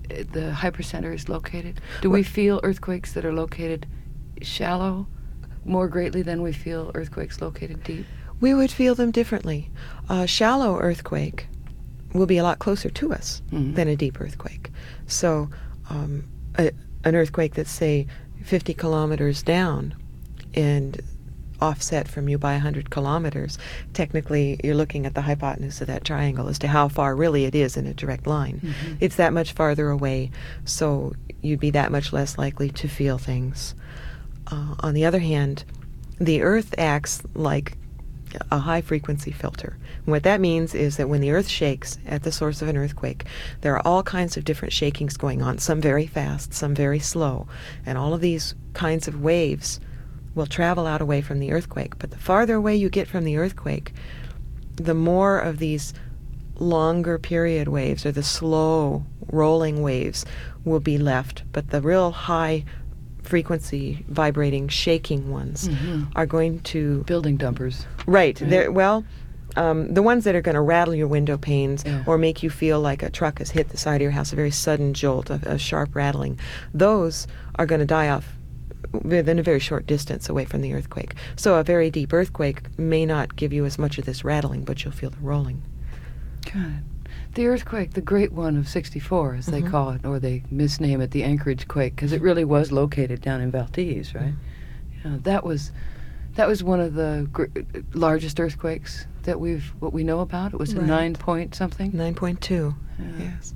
uh, the hypercenter is located? Do we feel earthquakes that are located shallow more greatly than we feel earthquakes located deep? We would feel them differently. A shallow earthquake will be a lot closer to us Mhm. than a deep earthquake. So um, a, an earthquake that's, say, fifty kilometers down and offset from you by one hundred kilometers, technically you're looking at the hypotenuse of that triangle as to how far really it is in a direct line. Mhm. It's that much farther away, so you'd be that much less likely to feel things. Uh, on the other hand, the Earth acts like a high-frequency filter. And what that means is that when the Earth shakes at the source of an earthquake, there are all kinds of different shakings going on, some very fast, some very slow. And all of these kinds of waves will travel out away from the earthquake. But the farther away you get from the earthquake, the more of these longer period waves or the slow rolling waves will be left. But the real high frequency vibrating shaking ones Mhm. are going to Building dumpers. right, Right. they're well um, the ones that are going to rattle your window panes Yeah. or make you feel like a truck has hit the side of your house, a very sudden jolt, a, a sharp rattling, those are going to die off within a very short distance away from the earthquake. So a very deep earthquake may not give you as much of this rattling, but you'll feel the rolling. Got it. The earthquake, the Great One of sixty-four, as they Mhm. call it, or they misname it the Anchorage quake, because it really was located down in Valdez, right? Yeah, that was that was one of the gr- largest earthquakes that we've what we know about. It was a Right. nine point something. nine point two, Yeah. yes.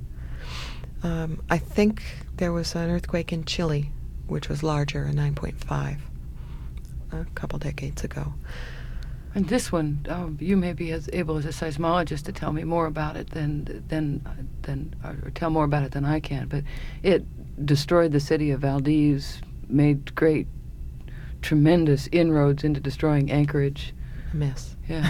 Um, I think there was an earthquake in Chile, which was larger, a nine point five, a couple decades ago. And this one, oh, you may be as able as a seismologist to tell me more about it than than than or tell more about it than I can. But it destroyed the city of Valdez, made great, tremendous inroads into destroying Anchorage. A mess. Yeah.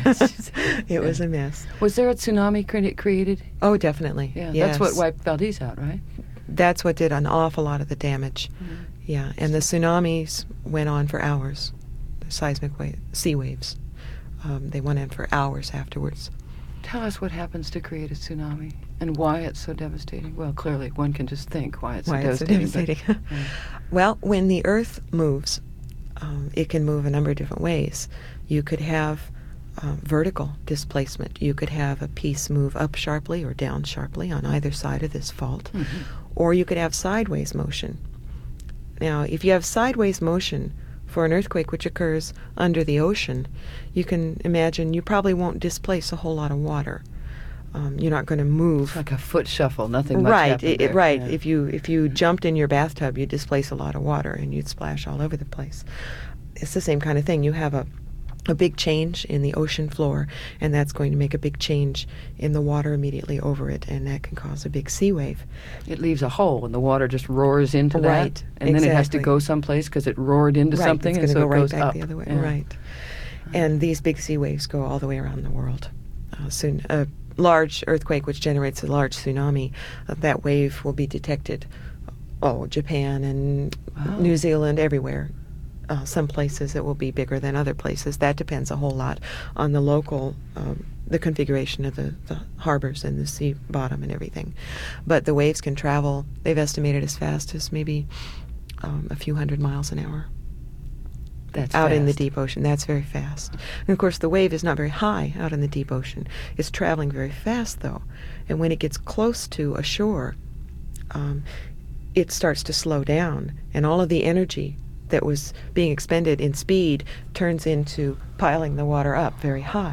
It was a mess. Was there a tsunami cre- created? Oh, definitely. Yeah, Yes. that's what wiped Valdez out, right? That's what did an awful lot of the damage. Mhm. Yeah, and the tsunamis went on for hours. The seismic wave, sea waves. Um, they went on for hours afterwards. Tell us what happens to create a tsunami and why it's so devastating. Well, clearly, one can just think why it's Why so it's so devastating. but- devastating. yeah. Well, when the Earth moves, um, it can move a number of different ways. You could have um, vertical displacement. You could have a piece move up sharply or down sharply on either side of this fault. Mhm. Or you could have sideways motion. Now, if you have sideways motion for an earthquake which occurs under the ocean, you can imagine you probably won't displace a whole lot of water. Um, you're not going to move. It's like a foot shuffle. Nothing much Right, happened it, there. it- right. Yeah. If you if you jumped in your bathtub, you'd displace a lot of water and you'd splash all over the place. It's the same kind of thing. You have a a big change in the ocean floor, and that's going to make a big change in the water immediately over it, and that can cause a big sea wave. It leaves a hole, and the water just roars into that, Right, and then it has to exactly. go someplace because it roared into right, something, it's and going so to it go right goes back up. the other way. Yeah. Right, and these big sea waves go all the way around the world. Uh, soon, a large earthquake which generates a large tsunami, uh, that wave will be detected. Oh, Japan and Wow. New Zealand, everywhere. Uh, some places it will be bigger than other places. That depends a whole lot on the local, um, the configuration of the, the harbors and the sea bottom and everything. But the waves can travel, they've estimated as fast as maybe um, a few hundred miles an hour That's out in the fast. deep ocean. That's very fast. And of course, the wave is not very high out in the deep ocean. It's traveling very fast, though. And when it gets close to a shore, um, it starts to slow down, and all of the energy that was being expended in speed turns into piling the water up very high.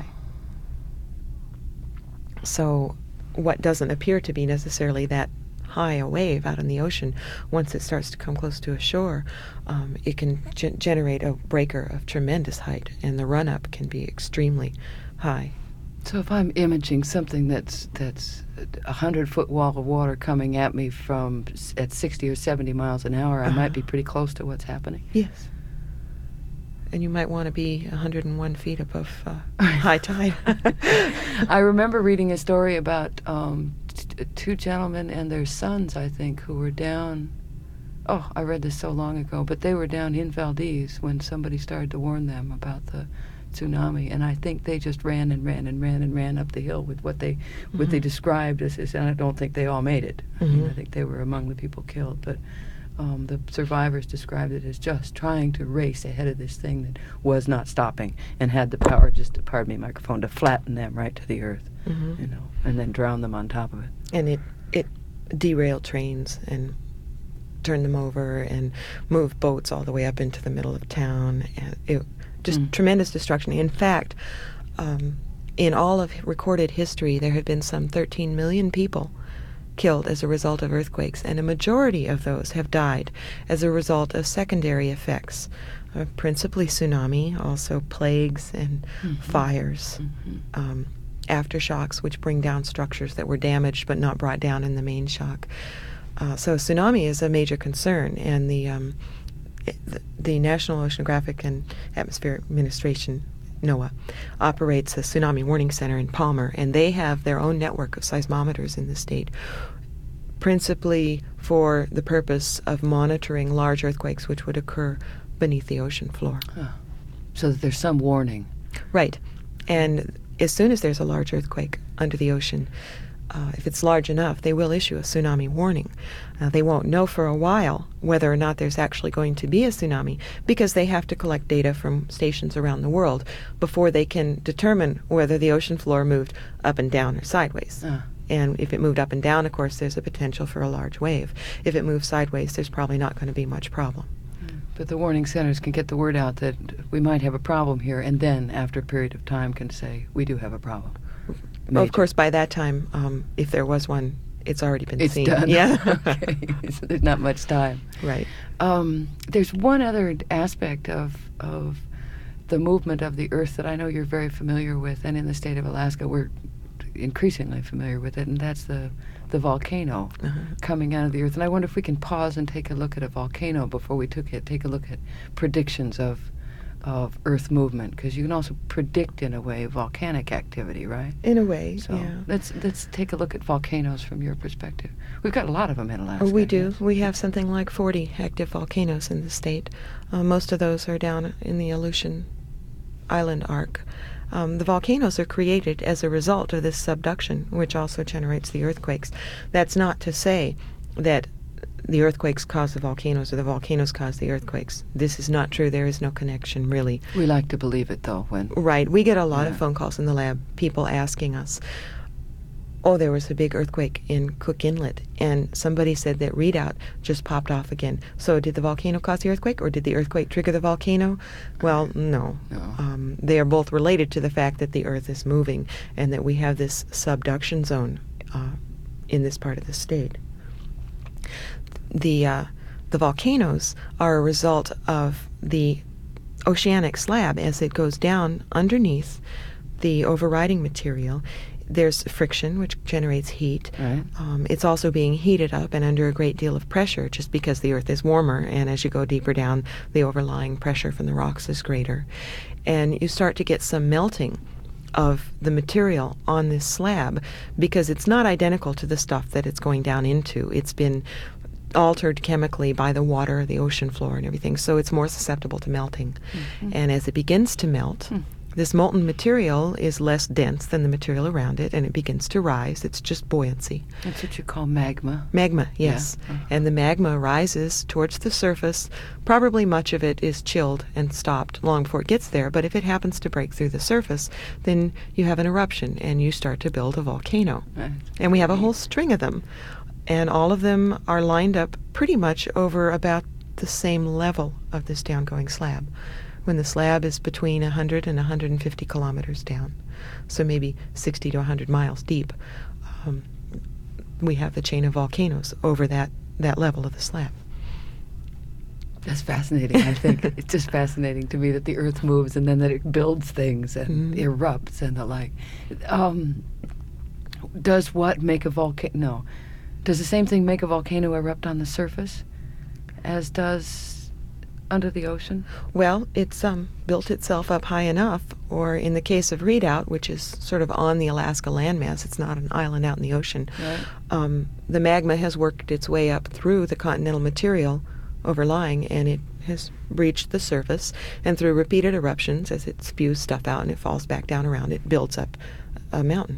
So what doesn't appear to be necessarily that high a wave out in the ocean, once it starts to come close to a shore, um, it can ge- generate a breaker of tremendous height, and the run-up can be extremely high. So if I'm imaging something that's that's a hundred foot wall of water coming at me from s- at sixty or seventy miles an hour, I Uh-huh. might be pretty close to what's happening. Yes. And you might want to be one hundred one feet above uh, high tide. I remember reading a story about um, t- two gentlemen and their sons, I think, who were down. Oh, I read this so long ago, but they were down in Valdez when somebody started to warn them about the tsunami, and I think they just ran and ran and ran and ran up the hill with what they Mm-hmm. what they described as, as, and I don't think they all made it. I mean, Mhm. I think they were among the people killed, but um, the survivors described it as just trying to race ahead of this thing that was not stopping and had the power, just to, pardon me, microphone, to flatten them right to the earth, Mhm. you know, and then drown them on top of it. And it it derailed trains and turned them over and moved boats all the way up into the middle of town. And it just Mm. tremendous destruction. In fact, um, in all of recorded history, there have been some thirteen million people killed as a result of earthquakes, and a majority of those have died as a result of secondary effects, uh, principally tsunami, also plagues and Mhm. fires, Mhm. um, aftershocks, which bring down structures that were damaged but not brought down in the main shock. Uh, so tsunami is a major concern, and the, um, it, the the National Oceanographic and Atmospheric Administration, NOAA, operates a tsunami warning center in Palmer, and they have their own network of seismometers in the state, principally for the purpose of monitoring large earthquakes which would occur beneath the ocean floor. Huh. So that there's some warning. Right. And as soon as there's a large earthquake under the ocean, uh, if it's large enough, they will issue a tsunami warning. Uh, they won't know for a while whether or not there's actually going to be a tsunami, because they have to collect data from stations around the world before they can determine whether the ocean floor moved up and down or sideways. Uh, And if it moved up and down, of course, there's a potential for a large wave. If it moves sideways, there's probably not going to be much problem. but the warning centers can get the word out that we might have a problem here, and then after a period of time can say, we do have a problem. Well, of Major. course, by that time, um, if there was one, it's already been It's seen. done. Yeah. Okay. So there's not much time. Right. Um, there's one other d- aspect of of the movement of the Earth that I know you're very familiar with, and in the state of Alaska we're increasingly familiar with it, and that's the the volcano Uh-huh. coming out of the Earth. And I wonder if we can pause and take a look at a volcano before we took it, take a look at predictions of of Earth movement, because you can also predict in a way volcanic activity, right? In a way, So yeah. let's let's take a look at volcanoes from your perspective. We've got a lot of them in Alaska. Oh, we do. yes. We have something like forty active volcanoes in the state. Uh, most of those are down in the Aleutian Island arc. Um, the volcanoes are created as a result of this subduction, which also generates the earthquakes. That's not to say that the earthquakes cause the volcanoes or the volcanoes cause the earthquakes. This is not true. There is no connection, really. We like to believe it, though, when Right. We get a lot of Yeah. phone calls in the lab, people asking us, oh, there was a big earthquake in Cook Inlet, and somebody said that readout just popped off again. So did the volcano cause the earthquake, or did the earthquake trigger the volcano? Well, no. No. Um, they are both related to the fact that the Earth is moving and that we have this subduction zone uh, in this part of the state. The, uh, the volcanoes are a result of the oceanic slab as it goes down underneath the overriding material. There's friction, which generates heat. Right. Um, it's also being heated up and under a great deal of pressure just because the Earth is warmer, and as you go deeper down, the overlying pressure from the rocks is greater. And you start to get some melting of the material on this slab because it's not identical to the stuff that it's going down into. It's been altered chemically by the water, the ocean floor, and everything, so it's more susceptible to melting. Mhm. And as it begins to melt, Hmm. this molten material is less dense than the material around it, and it begins to rise. It's just buoyancy. That's what you call magma. Magma, yes. Yeah. Uh-huh. And the magma rises towards the surface. Probably much of it is chilled and stopped long before it gets there, but if it happens to break through the surface, then you have an eruption and you start to build a volcano. Right. And we have a whole string of them, and all of them are lined up pretty much over about the same level of this downgoing slab, when the slab is between one hundred and one hundred fifty kilometers down, so maybe sixty to one hundred miles deep. Um, we have the chain of volcanoes over that, that level of the slab. That's fascinating, I think. It's just fascinating to me that the Earth moves and then that it builds things and Mhm. erupts and the like. Um, does what make a volcano? No. Does the same thing make a volcano erupt on the surface as does under the ocean? Well, it's um, built itself up high enough, or in the case of Redoubt, which is sort of on the Alaska landmass, it's not an island out in the ocean, Right. um, the magma has worked its way up through the continental material overlying, and it has breached the surface, and through repeated eruptions, as it spews stuff out and it falls back down around, it builds up a mountain.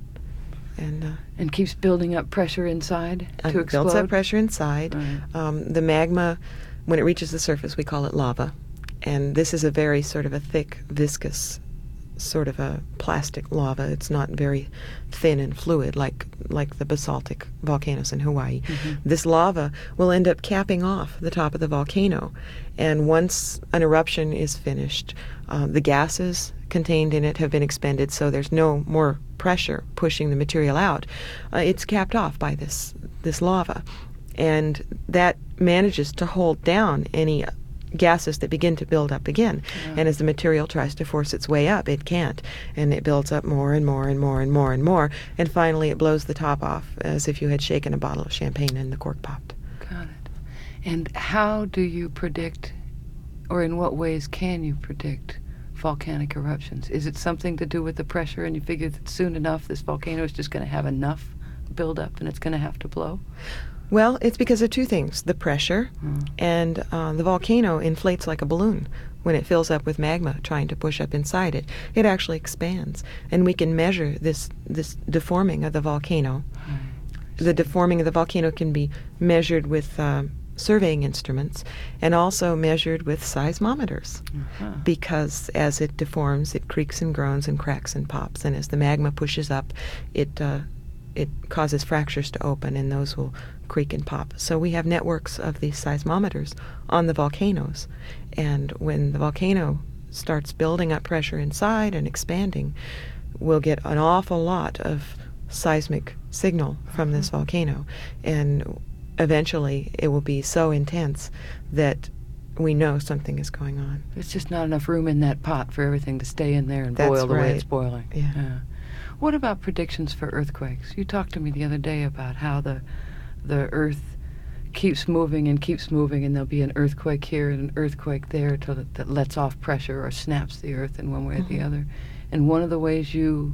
And, uh, and keeps building up pressure inside to it explode? builds up pressure inside. Right. Um, the magma, when it reaches the surface, we call it lava. And this is a very sort of a thick, viscous, sort of a plastic lava. It's not very thin and fluid like like the basaltic volcanoes in Hawaii. Mm-hmm. This lava will end up capping off the top of the volcano. And once an eruption is finished, uh, the gases contained in it have been expended, so there's no more pressure pushing the material out. Uh, it's capped off by this this lava, and that manages to hold down any gases that begin to build up again. Yeah. And as the material tries to force its way up, it can't, and it builds up more and more and more and more and more, and finally it blows the top off as if you had shaken a bottle of champagne and the cork popped. Got it. And how do you predict, or in what ways can you predict volcanic eruptions? Is it something to do with the pressure, and you figure that soon enough this volcano is just going to have enough buildup and it's going to have to blow? Well, it's because of two things: the pressure, mm. and uh, the volcano inflates like a balloon when it fills up with magma trying to push up inside it. It actually expands, and we can measure this this deforming of the volcano. Mm. The deforming of the volcano can be measured with uh, surveying instruments, and also measured with seismometers, uh-huh. because as it deforms, it creaks and groans and cracks and pops, and as the magma pushes up, it uh, it causes fractures to open, and those will creak and pop. So we have networks of these seismometers on the volcanoes, and when the volcano starts building up pressure inside and expanding, we'll get an awful lot of seismic signal from this volcano, and eventually it will be so intense that we know something is going on. There's just not enough room in that pot for everything to stay in there and That's boil the right. way it's boiling. Yeah. yeah. What about predictions for earthquakes? You talked to me the other day about how the the earth keeps moving and keeps moving, and there'll be an earthquake here and an earthquake there till it, that lets off pressure or snaps the earth in one way mm-hmm. or the other. And one of the ways you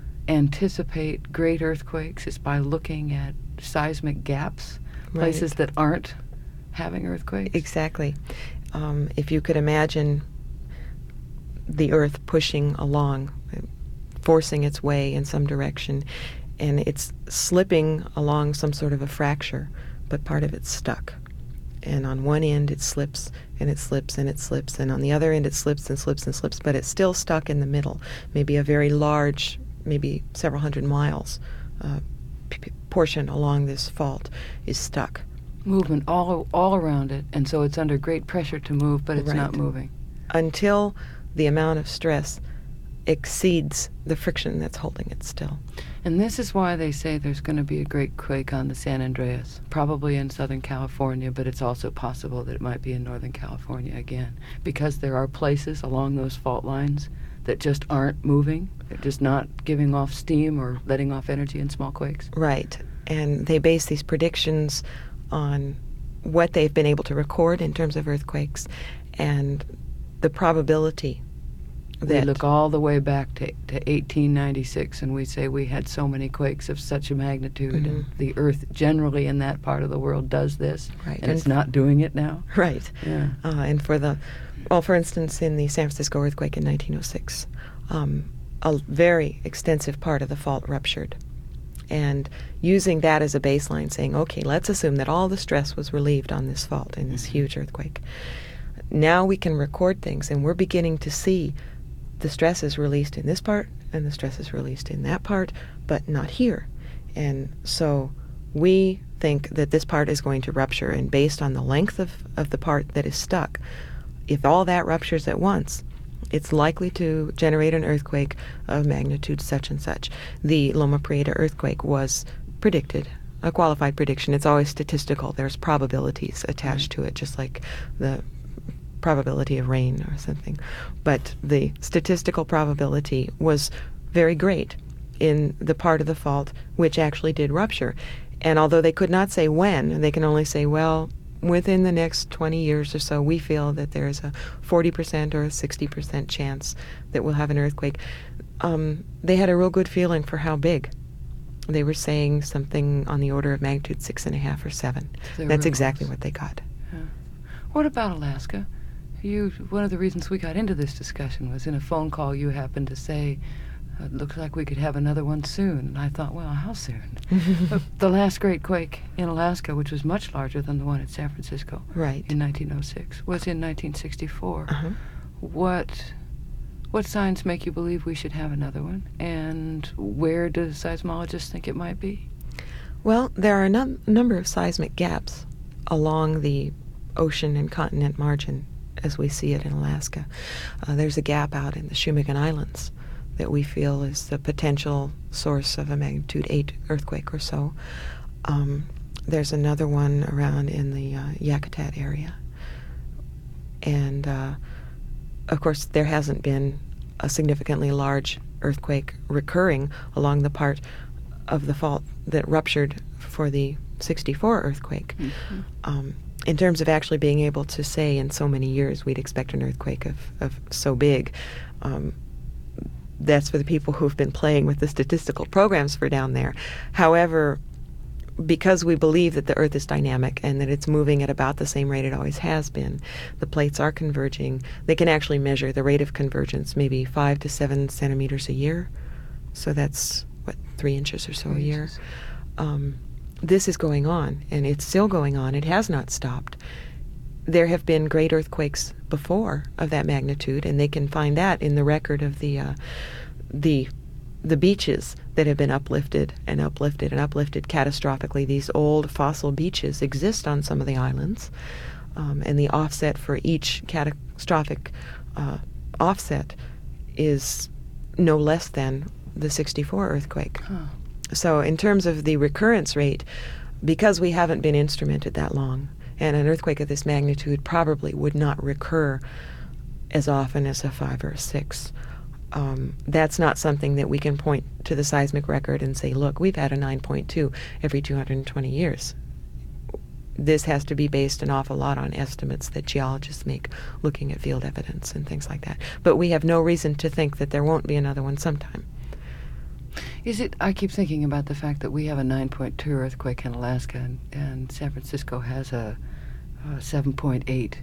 anticipate great earthquakes is by looking at seismic gaps, Right. places that aren't having earthquakes. Exactly. Um, if you could imagine the earth pushing along, forcing its way in some direction, and it's slipping along some sort of a fracture, but part of it's stuck. And on one end it slips, and it slips, and it slips, and on the other end it slips and slips and slips, but it's still stuck in the middle. Maybe a very large, maybe several hundred miles uh, p- portion along this fault is stuck. Movement all all around it, and so it's under great pressure to move, but it's Right. not moving. Until the amount of stress exceeds the friction that's holding it still. And this is why they say there's going to be a great quake on the San Andreas, probably in Southern California, but it's also possible that it might be in Northern California again, because there are places along those fault lines that just aren't moving. They're just not giving off steam or letting off energy in small quakes. Right. And they base these predictions on what they've been able to record in terms of earthquakes and the probability that... We look all the way back to, to eighteen ninety-six, and we say we had so many quakes of such a magnitude, mm-hmm. and the Earth generally in that part of the world does this, right. and, and it's not doing it now. Right. Yeah. Uh, and for the... Well, for instance, in the San Francisco earthquake in nineteen oh six, um, a very extensive part of the fault ruptured. And using that as a baseline, saying, okay, let's assume that all the stress was relieved on this fault in this huge earthquake. Now we can record things, and we're beginning to see the stress is released in this part, and the stress is released in that part, but not here. And so we think that this part is going to rupture, and based on the length of, of the part that is stuck, if all that ruptures at once, it's likely to generate an earthquake of magnitude such and such. The Loma Prieta earthquake was predicted, a qualified prediction. It's always statistical. There's probabilities attached to it, just like the probability of rain or something. But the statistical probability was very great in the part of the fault which actually did rupture. And although they could not say when, they can only say, well, within the next twenty years or so, we feel that there's a forty percent or a sixty percent chance that we'll have an earthquake. Um, they had a real good feeling for how big. They were saying something on the order of magnitude six and a half or seven. So That's real exactly close. what they got. Yeah. What about Alaska? You, one of the reasons we got into this discussion was in a phone call you happened to say, uh, it looks like we could have another one soon. And I thought, well, how soon? But the last great quake in Alaska, which was much larger than the one at San Francisco Right. in nineteen oh six, was in nineteen sixty-four. Uh-huh. What what signs make you believe we should have another one? And where do seismologists think it might be? Well, there are a num- number of seismic gaps along the ocean and continent margin as we see it in Alaska. Uh, there's a gap out in the Shumagon Islands that we feel is the potential source of a magnitude eight earthquake or so. Um, there's another one around in the uh, Yakutat area. And, uh, of course, there hasn't been a significantly large earthquake recurring along the part of the fault that ruptured for the sixty-four earthquake. Mm-hmm. Um, in terms of actually being able to say in so many years we'd expect an earthquake of, of so big, um, that's for the people who've been playing with the statistical programs for down there. However, because we believe that the Earth is dynamic and that it's moving at about the same rate it always has been, the plates are converging. They can actually measure the rate of convergence, maybe five to seven centimeters a year. So that's, what, three inches or so Three a year. inches. Um, this is going on, and it's still going on. It has not stopped. There have been great earthquakes before of that magnitude, and they can find that in the record of the uh, the the beaches that have been uplifted and uplifted and uplifted catastrophically. These old fossil beaches exist on some of the islands, um, and the offset for each catastrophic uh, offset is no less than the sixty-four earthquake. Huh. So in terms of the recurrence rate, because we haven't been instrumented that long, and an earthquake of this magnitude probably would not recur as often as a five or a six, um, that's not something that we can point to the seismic record and say, look, we've had a nine point two every two hundred twenty years. This has to be based an awful lot on estimates that geologists make looking at field evidence and things like that. But we have no reason to think that there won't be another one sometime. Is it, I keep thinking about the fact that we have a nine point two earthquake in Alaska, and, and San Francisco has a, a seven point eight,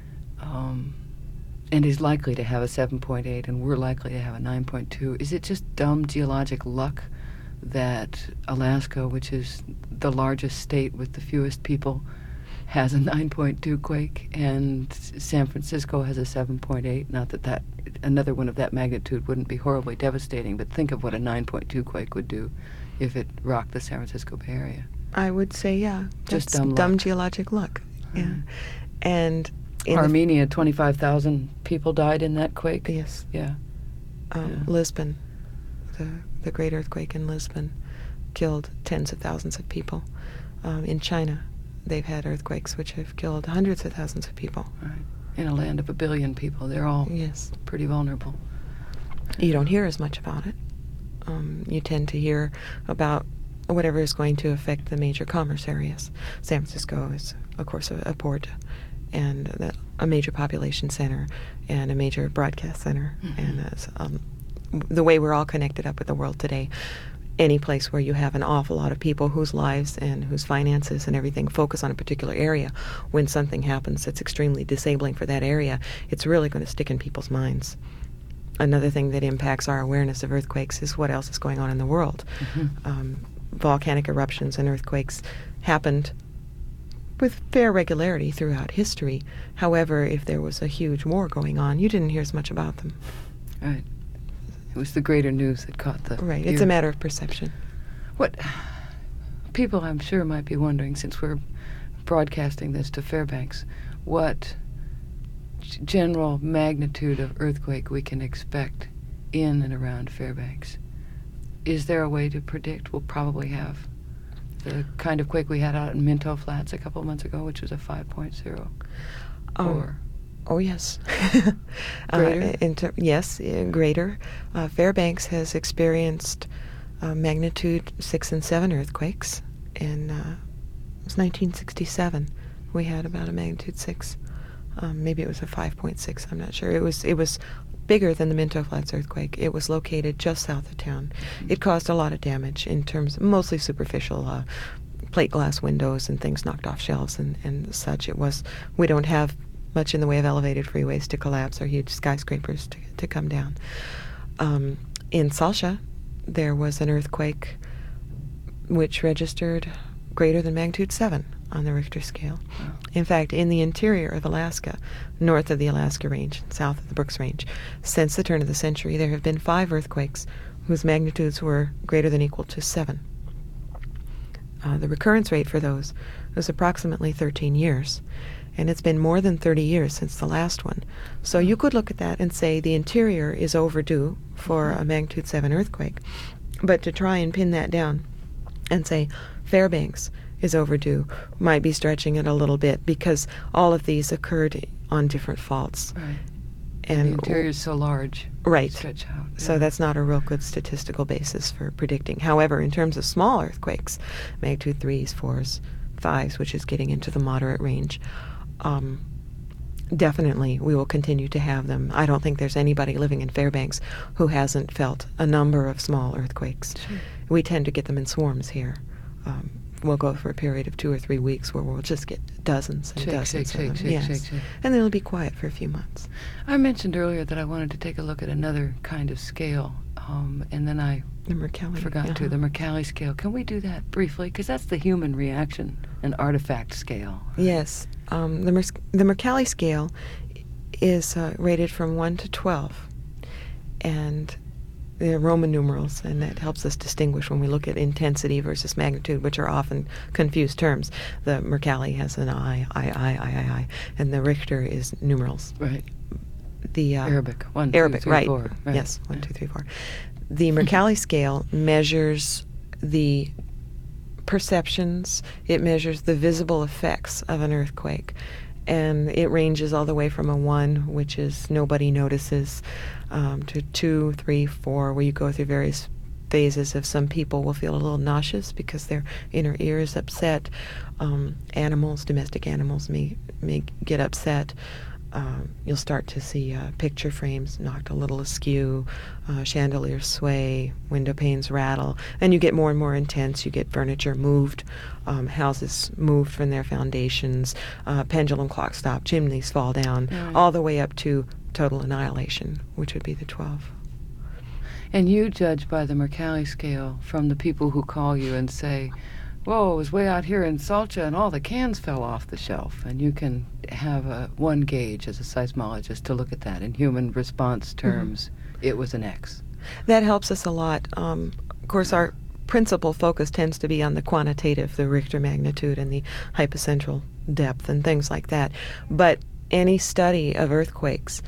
um, and is likely to have a seven point eight, and we're likely to have a nine point two. Is it just dumb geologic luck that Alaska, which is the largest state with the fewest people, has a nine point two quake, and San Francisco has a seven point eight? Not that that another one of that magnitude wouldn't be horribly devastating, but think of what a nine point two quake would do if it rocked the San Francisco Bay Area. I would say, yeah. Just that's dumb dumb luck. geologic luck. Yeah. Mm. And in the- Armenia, twenty-five thousand people died in that quake. yes, Yeah. um, Yeah. Lisbon, the the great earthquake in Lisbon, killed tens of thousands of people. Um, in China, they've had earthquakes which have killed hundreds of thousands of people. Right. In a land of a billion people, they're all Yes. pretty vulnerable. You don't hear as much about it. Um, you tend to hear about whatever is going to affect the major commerce areas. San Francisco is, of course, a, a port and the, a major population center and a major broadcast center. Mhm. And as, um, the way we're all connected up with the world today, any place where you have an awful lot of people whose lives and whose finances and everything focus on a particular area, when something happens that's extremely disabling for that area, it's really going to stick in people's minds. Another thing that impacts our awareness of earthquakes is what else is going on in the world. Mm-hmm. Um, volcanic eruptions and earthquakes happened with fair regularity throughout history. However, if there was a huge war going on, you didn't hear as much about them. Right. It was the greater news that caught the Right. It's ear. a matter of perception. What people, I'm sure, might be wondering, since we're broadcasting this to Fairbanks, what g- general magnitude of earthquake we can expect in and around Fairbanks. Is there a way to predict? We'll probably have the kind of quake we had out in Minto Flats a couple of months ago, which was a five point oh. Um, or Oh, yes. Greater? Uh, in ter- yes, uh, greater. Uh, Fairbanks has experienced uh, magnitude six and seven earthquakes. In uh, it was nineteen sixty-seven. We had about a magnitude six. Um, maybe it was a five point six. I'm not sure. It was it was bigger than the Minto Flats earthquake. It was located just south of town. Mhm. It caused a lot of damage in terms, mostly superficial. Uh, plate glass windows and things knocked off shelves and, and such. It was, we don't have much in the way of elevated freeways to collapse or huge skyscrapers to, to come down. Um, in Salcha, there was an earthquake which registered greater than magnitude seven on the Richter scale. Wow. In fact, in the interior of Alaska, north of the Alaska Range, south of the Brooks Range, since the turn of the century, there have been five earthquakes whose magnitudes were greater than equal to seven. Uh, the recurrence rate for those was approximately thirteen years, and it's been more than thirty years since the last one. So you could look at that and say the interior is overdue for a magnitude seven earthquake. But to try and pin that down and say Fairbanks is overdue might be stretching it a little bit, because all of these occurred on different faults. Right. And the interior is so large. Right. Stretch out. So yeah. that's not a real good statistical basis for predicting. However, in terms of small earthquakes, magnitude threes, fours, fives, which is getting into the moderate range, um, definitely we will continue to have them. I don't think there's anybody living in Fairbanks who hasn't felt a number of small earthquakes. Sure. We tend to get them in swarms here. Um, we'll go for a period of two or three weeks where we'll just get dozens and Shake, dozens shake, of shake, them. shake, yes. shake, shake. And then it'll be quiet for a few months. I mentioned earlier that I wanted to take a look at another kind of scale, um, and then I The Mercalli. forgot to, uh-huh. the Mercalli scale. Can we do that briefly? Because that's the human reaction, an artifact scale. Yes. Um, the, Mer- the Mercalli scale is uh, rated from one to twelve, and they're Roman numerals, and that helps us distinguish when we look at intensity versus magnitude, which are often confused terms. The Mercalli has an I, I, I, I, I, I, and the Richter is numerals. Right. The uh, Arabic. One, Arabic, two, three, right. four. Right. Yes, one, Right. two, three, four. The Mercalli scale measures the perceptions, it measures the visible effects of an earthquake. And it ranges all the way from a one, which is nobody notices, um, to two, three, four, where you go through various phases of some people will feel a little nauseous because their inner ear is upset. Um, animals, domestic animals may, may get upset. Um, you'll start to see uh, picture frames knocked a little askew, uh, chandeliers sway, window panes rattle, and you get more and more intense. You get furniture moved, um, houses moved from their foundations, uh, pendulum clocks stop, chimneys fall down, Right. all the way up to total annihilation, which would be the twelve. And you judge by the Mercalli scale from the people who call you and say, whoa, it was way out here in Salcha and all the cans fell off the shelf. And you can have a one gauge as a seismologist to look at that. In human response terms, mm-hmm. it was an X. That helps us a lot. Um, of course, our principal focus tends to be on the quantitative, the Richter magnitude and the hypocentral depth and things like that. But any study of earthquakes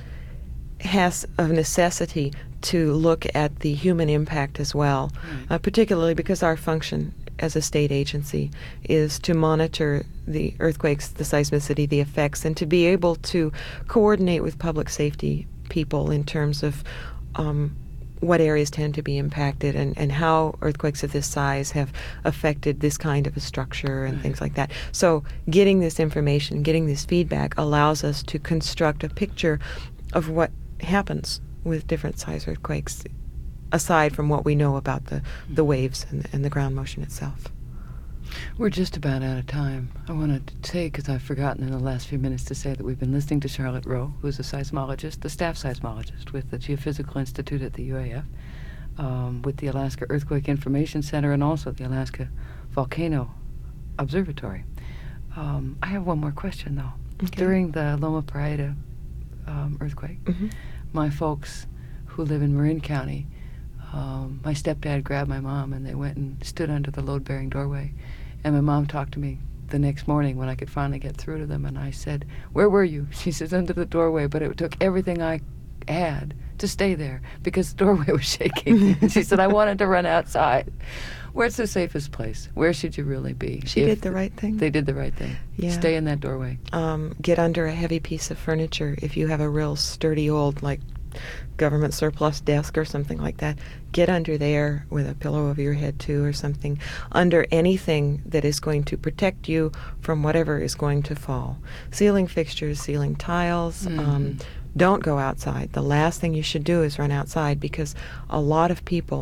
has of necessity to look at the human impact as well, Right. uh, particularly because our function as a state agency is to monitor the earthquakes, the seismicity, the effects, and to be able to coordinate with public safety people in terms of um, what areas tend to be impacted and, and how earthquakes of this size have affected this kind of a structure and Right. things like that. So getting this information, getting this feedback allows us to construct a picture of what happens with different size earthquakes, aside from what we know about the, the waves and, and the ground motion itself. We're just about out of time. I wanted to say, because I've forgotten in the last few minutes to say that we've been listening to Charlotte Rowe, who's a seismologist, the staff seismologist with the Geophysical Institute at the U A F, um, with the Alaska Earthquake Information Center, and also the Alaska Volcano Observatory. Um, I have one more question, though. Okay. During the Loma Prieta um, earthquake, Mm-hmm. my folks who live in Marin County, um, my stepdad grabbed my mom and they went and stood under the load-bearing doorway. And my mom talked to me the next morning when I could finally get through to them, and I said, "Where were you?" She says, "Under the doorway," but it took everything I had to stay there because the doorway was shaking. She said, "I wanted to run outside." Where's the safest place? Where should you really be? She if did the right thing. They did the right thing. Yeah. Stay in that doorway. Um, get under a heavy piece of furniture. If you have a real sturdy old, like, government surplus desk or something like that, get under there with a pillow over your head too or something, under anything that is going to protect you from whatever is going to fall. Ceiling fixtures, ceiling tiles. Mm. Um, don't go outside. The last thing you should do is run outside, because a lot of people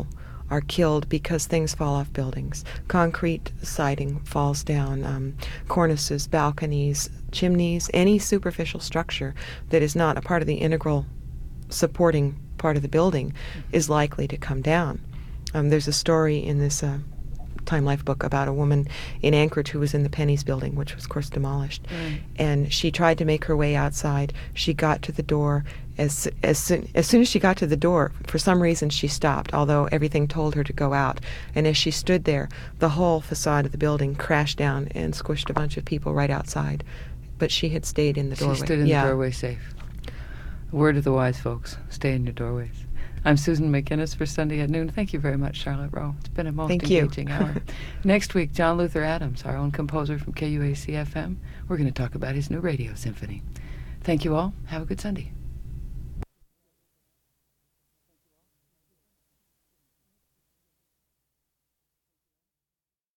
are killed because things fall off buildings. Concrete siding falls down, um, cornices, balconies, chimneys, any superficial structure that is not a part of the integral supporting part of the building is likely to come down. Um, there's a story in this uh, Time Life book about a woman in Anchorage who was in the Penny's building, which was, of course, demolished. Right. And she tried to make her way outside. She got to the door. As, as, soon, as soon as she got to the door, for some reason she stopped, although everything told her to go out. And as she stood there, the whole facade of the building crashed down and squished a bunch of people right outside. But she had stayed in the doorway. She stood in yeah. the doorway safe. Word of the wise, folks. Stay in your doorways. I'm Susan McInnes for Sunday at Noon. Thank you very much, Charlotte Rowe. It's been a most Thank you. engaging hour. Next week, John Luther Adams, our own composer from K U A C F M. We're going to talk about his new radio symphony. Thank you all. Have a good Sunday.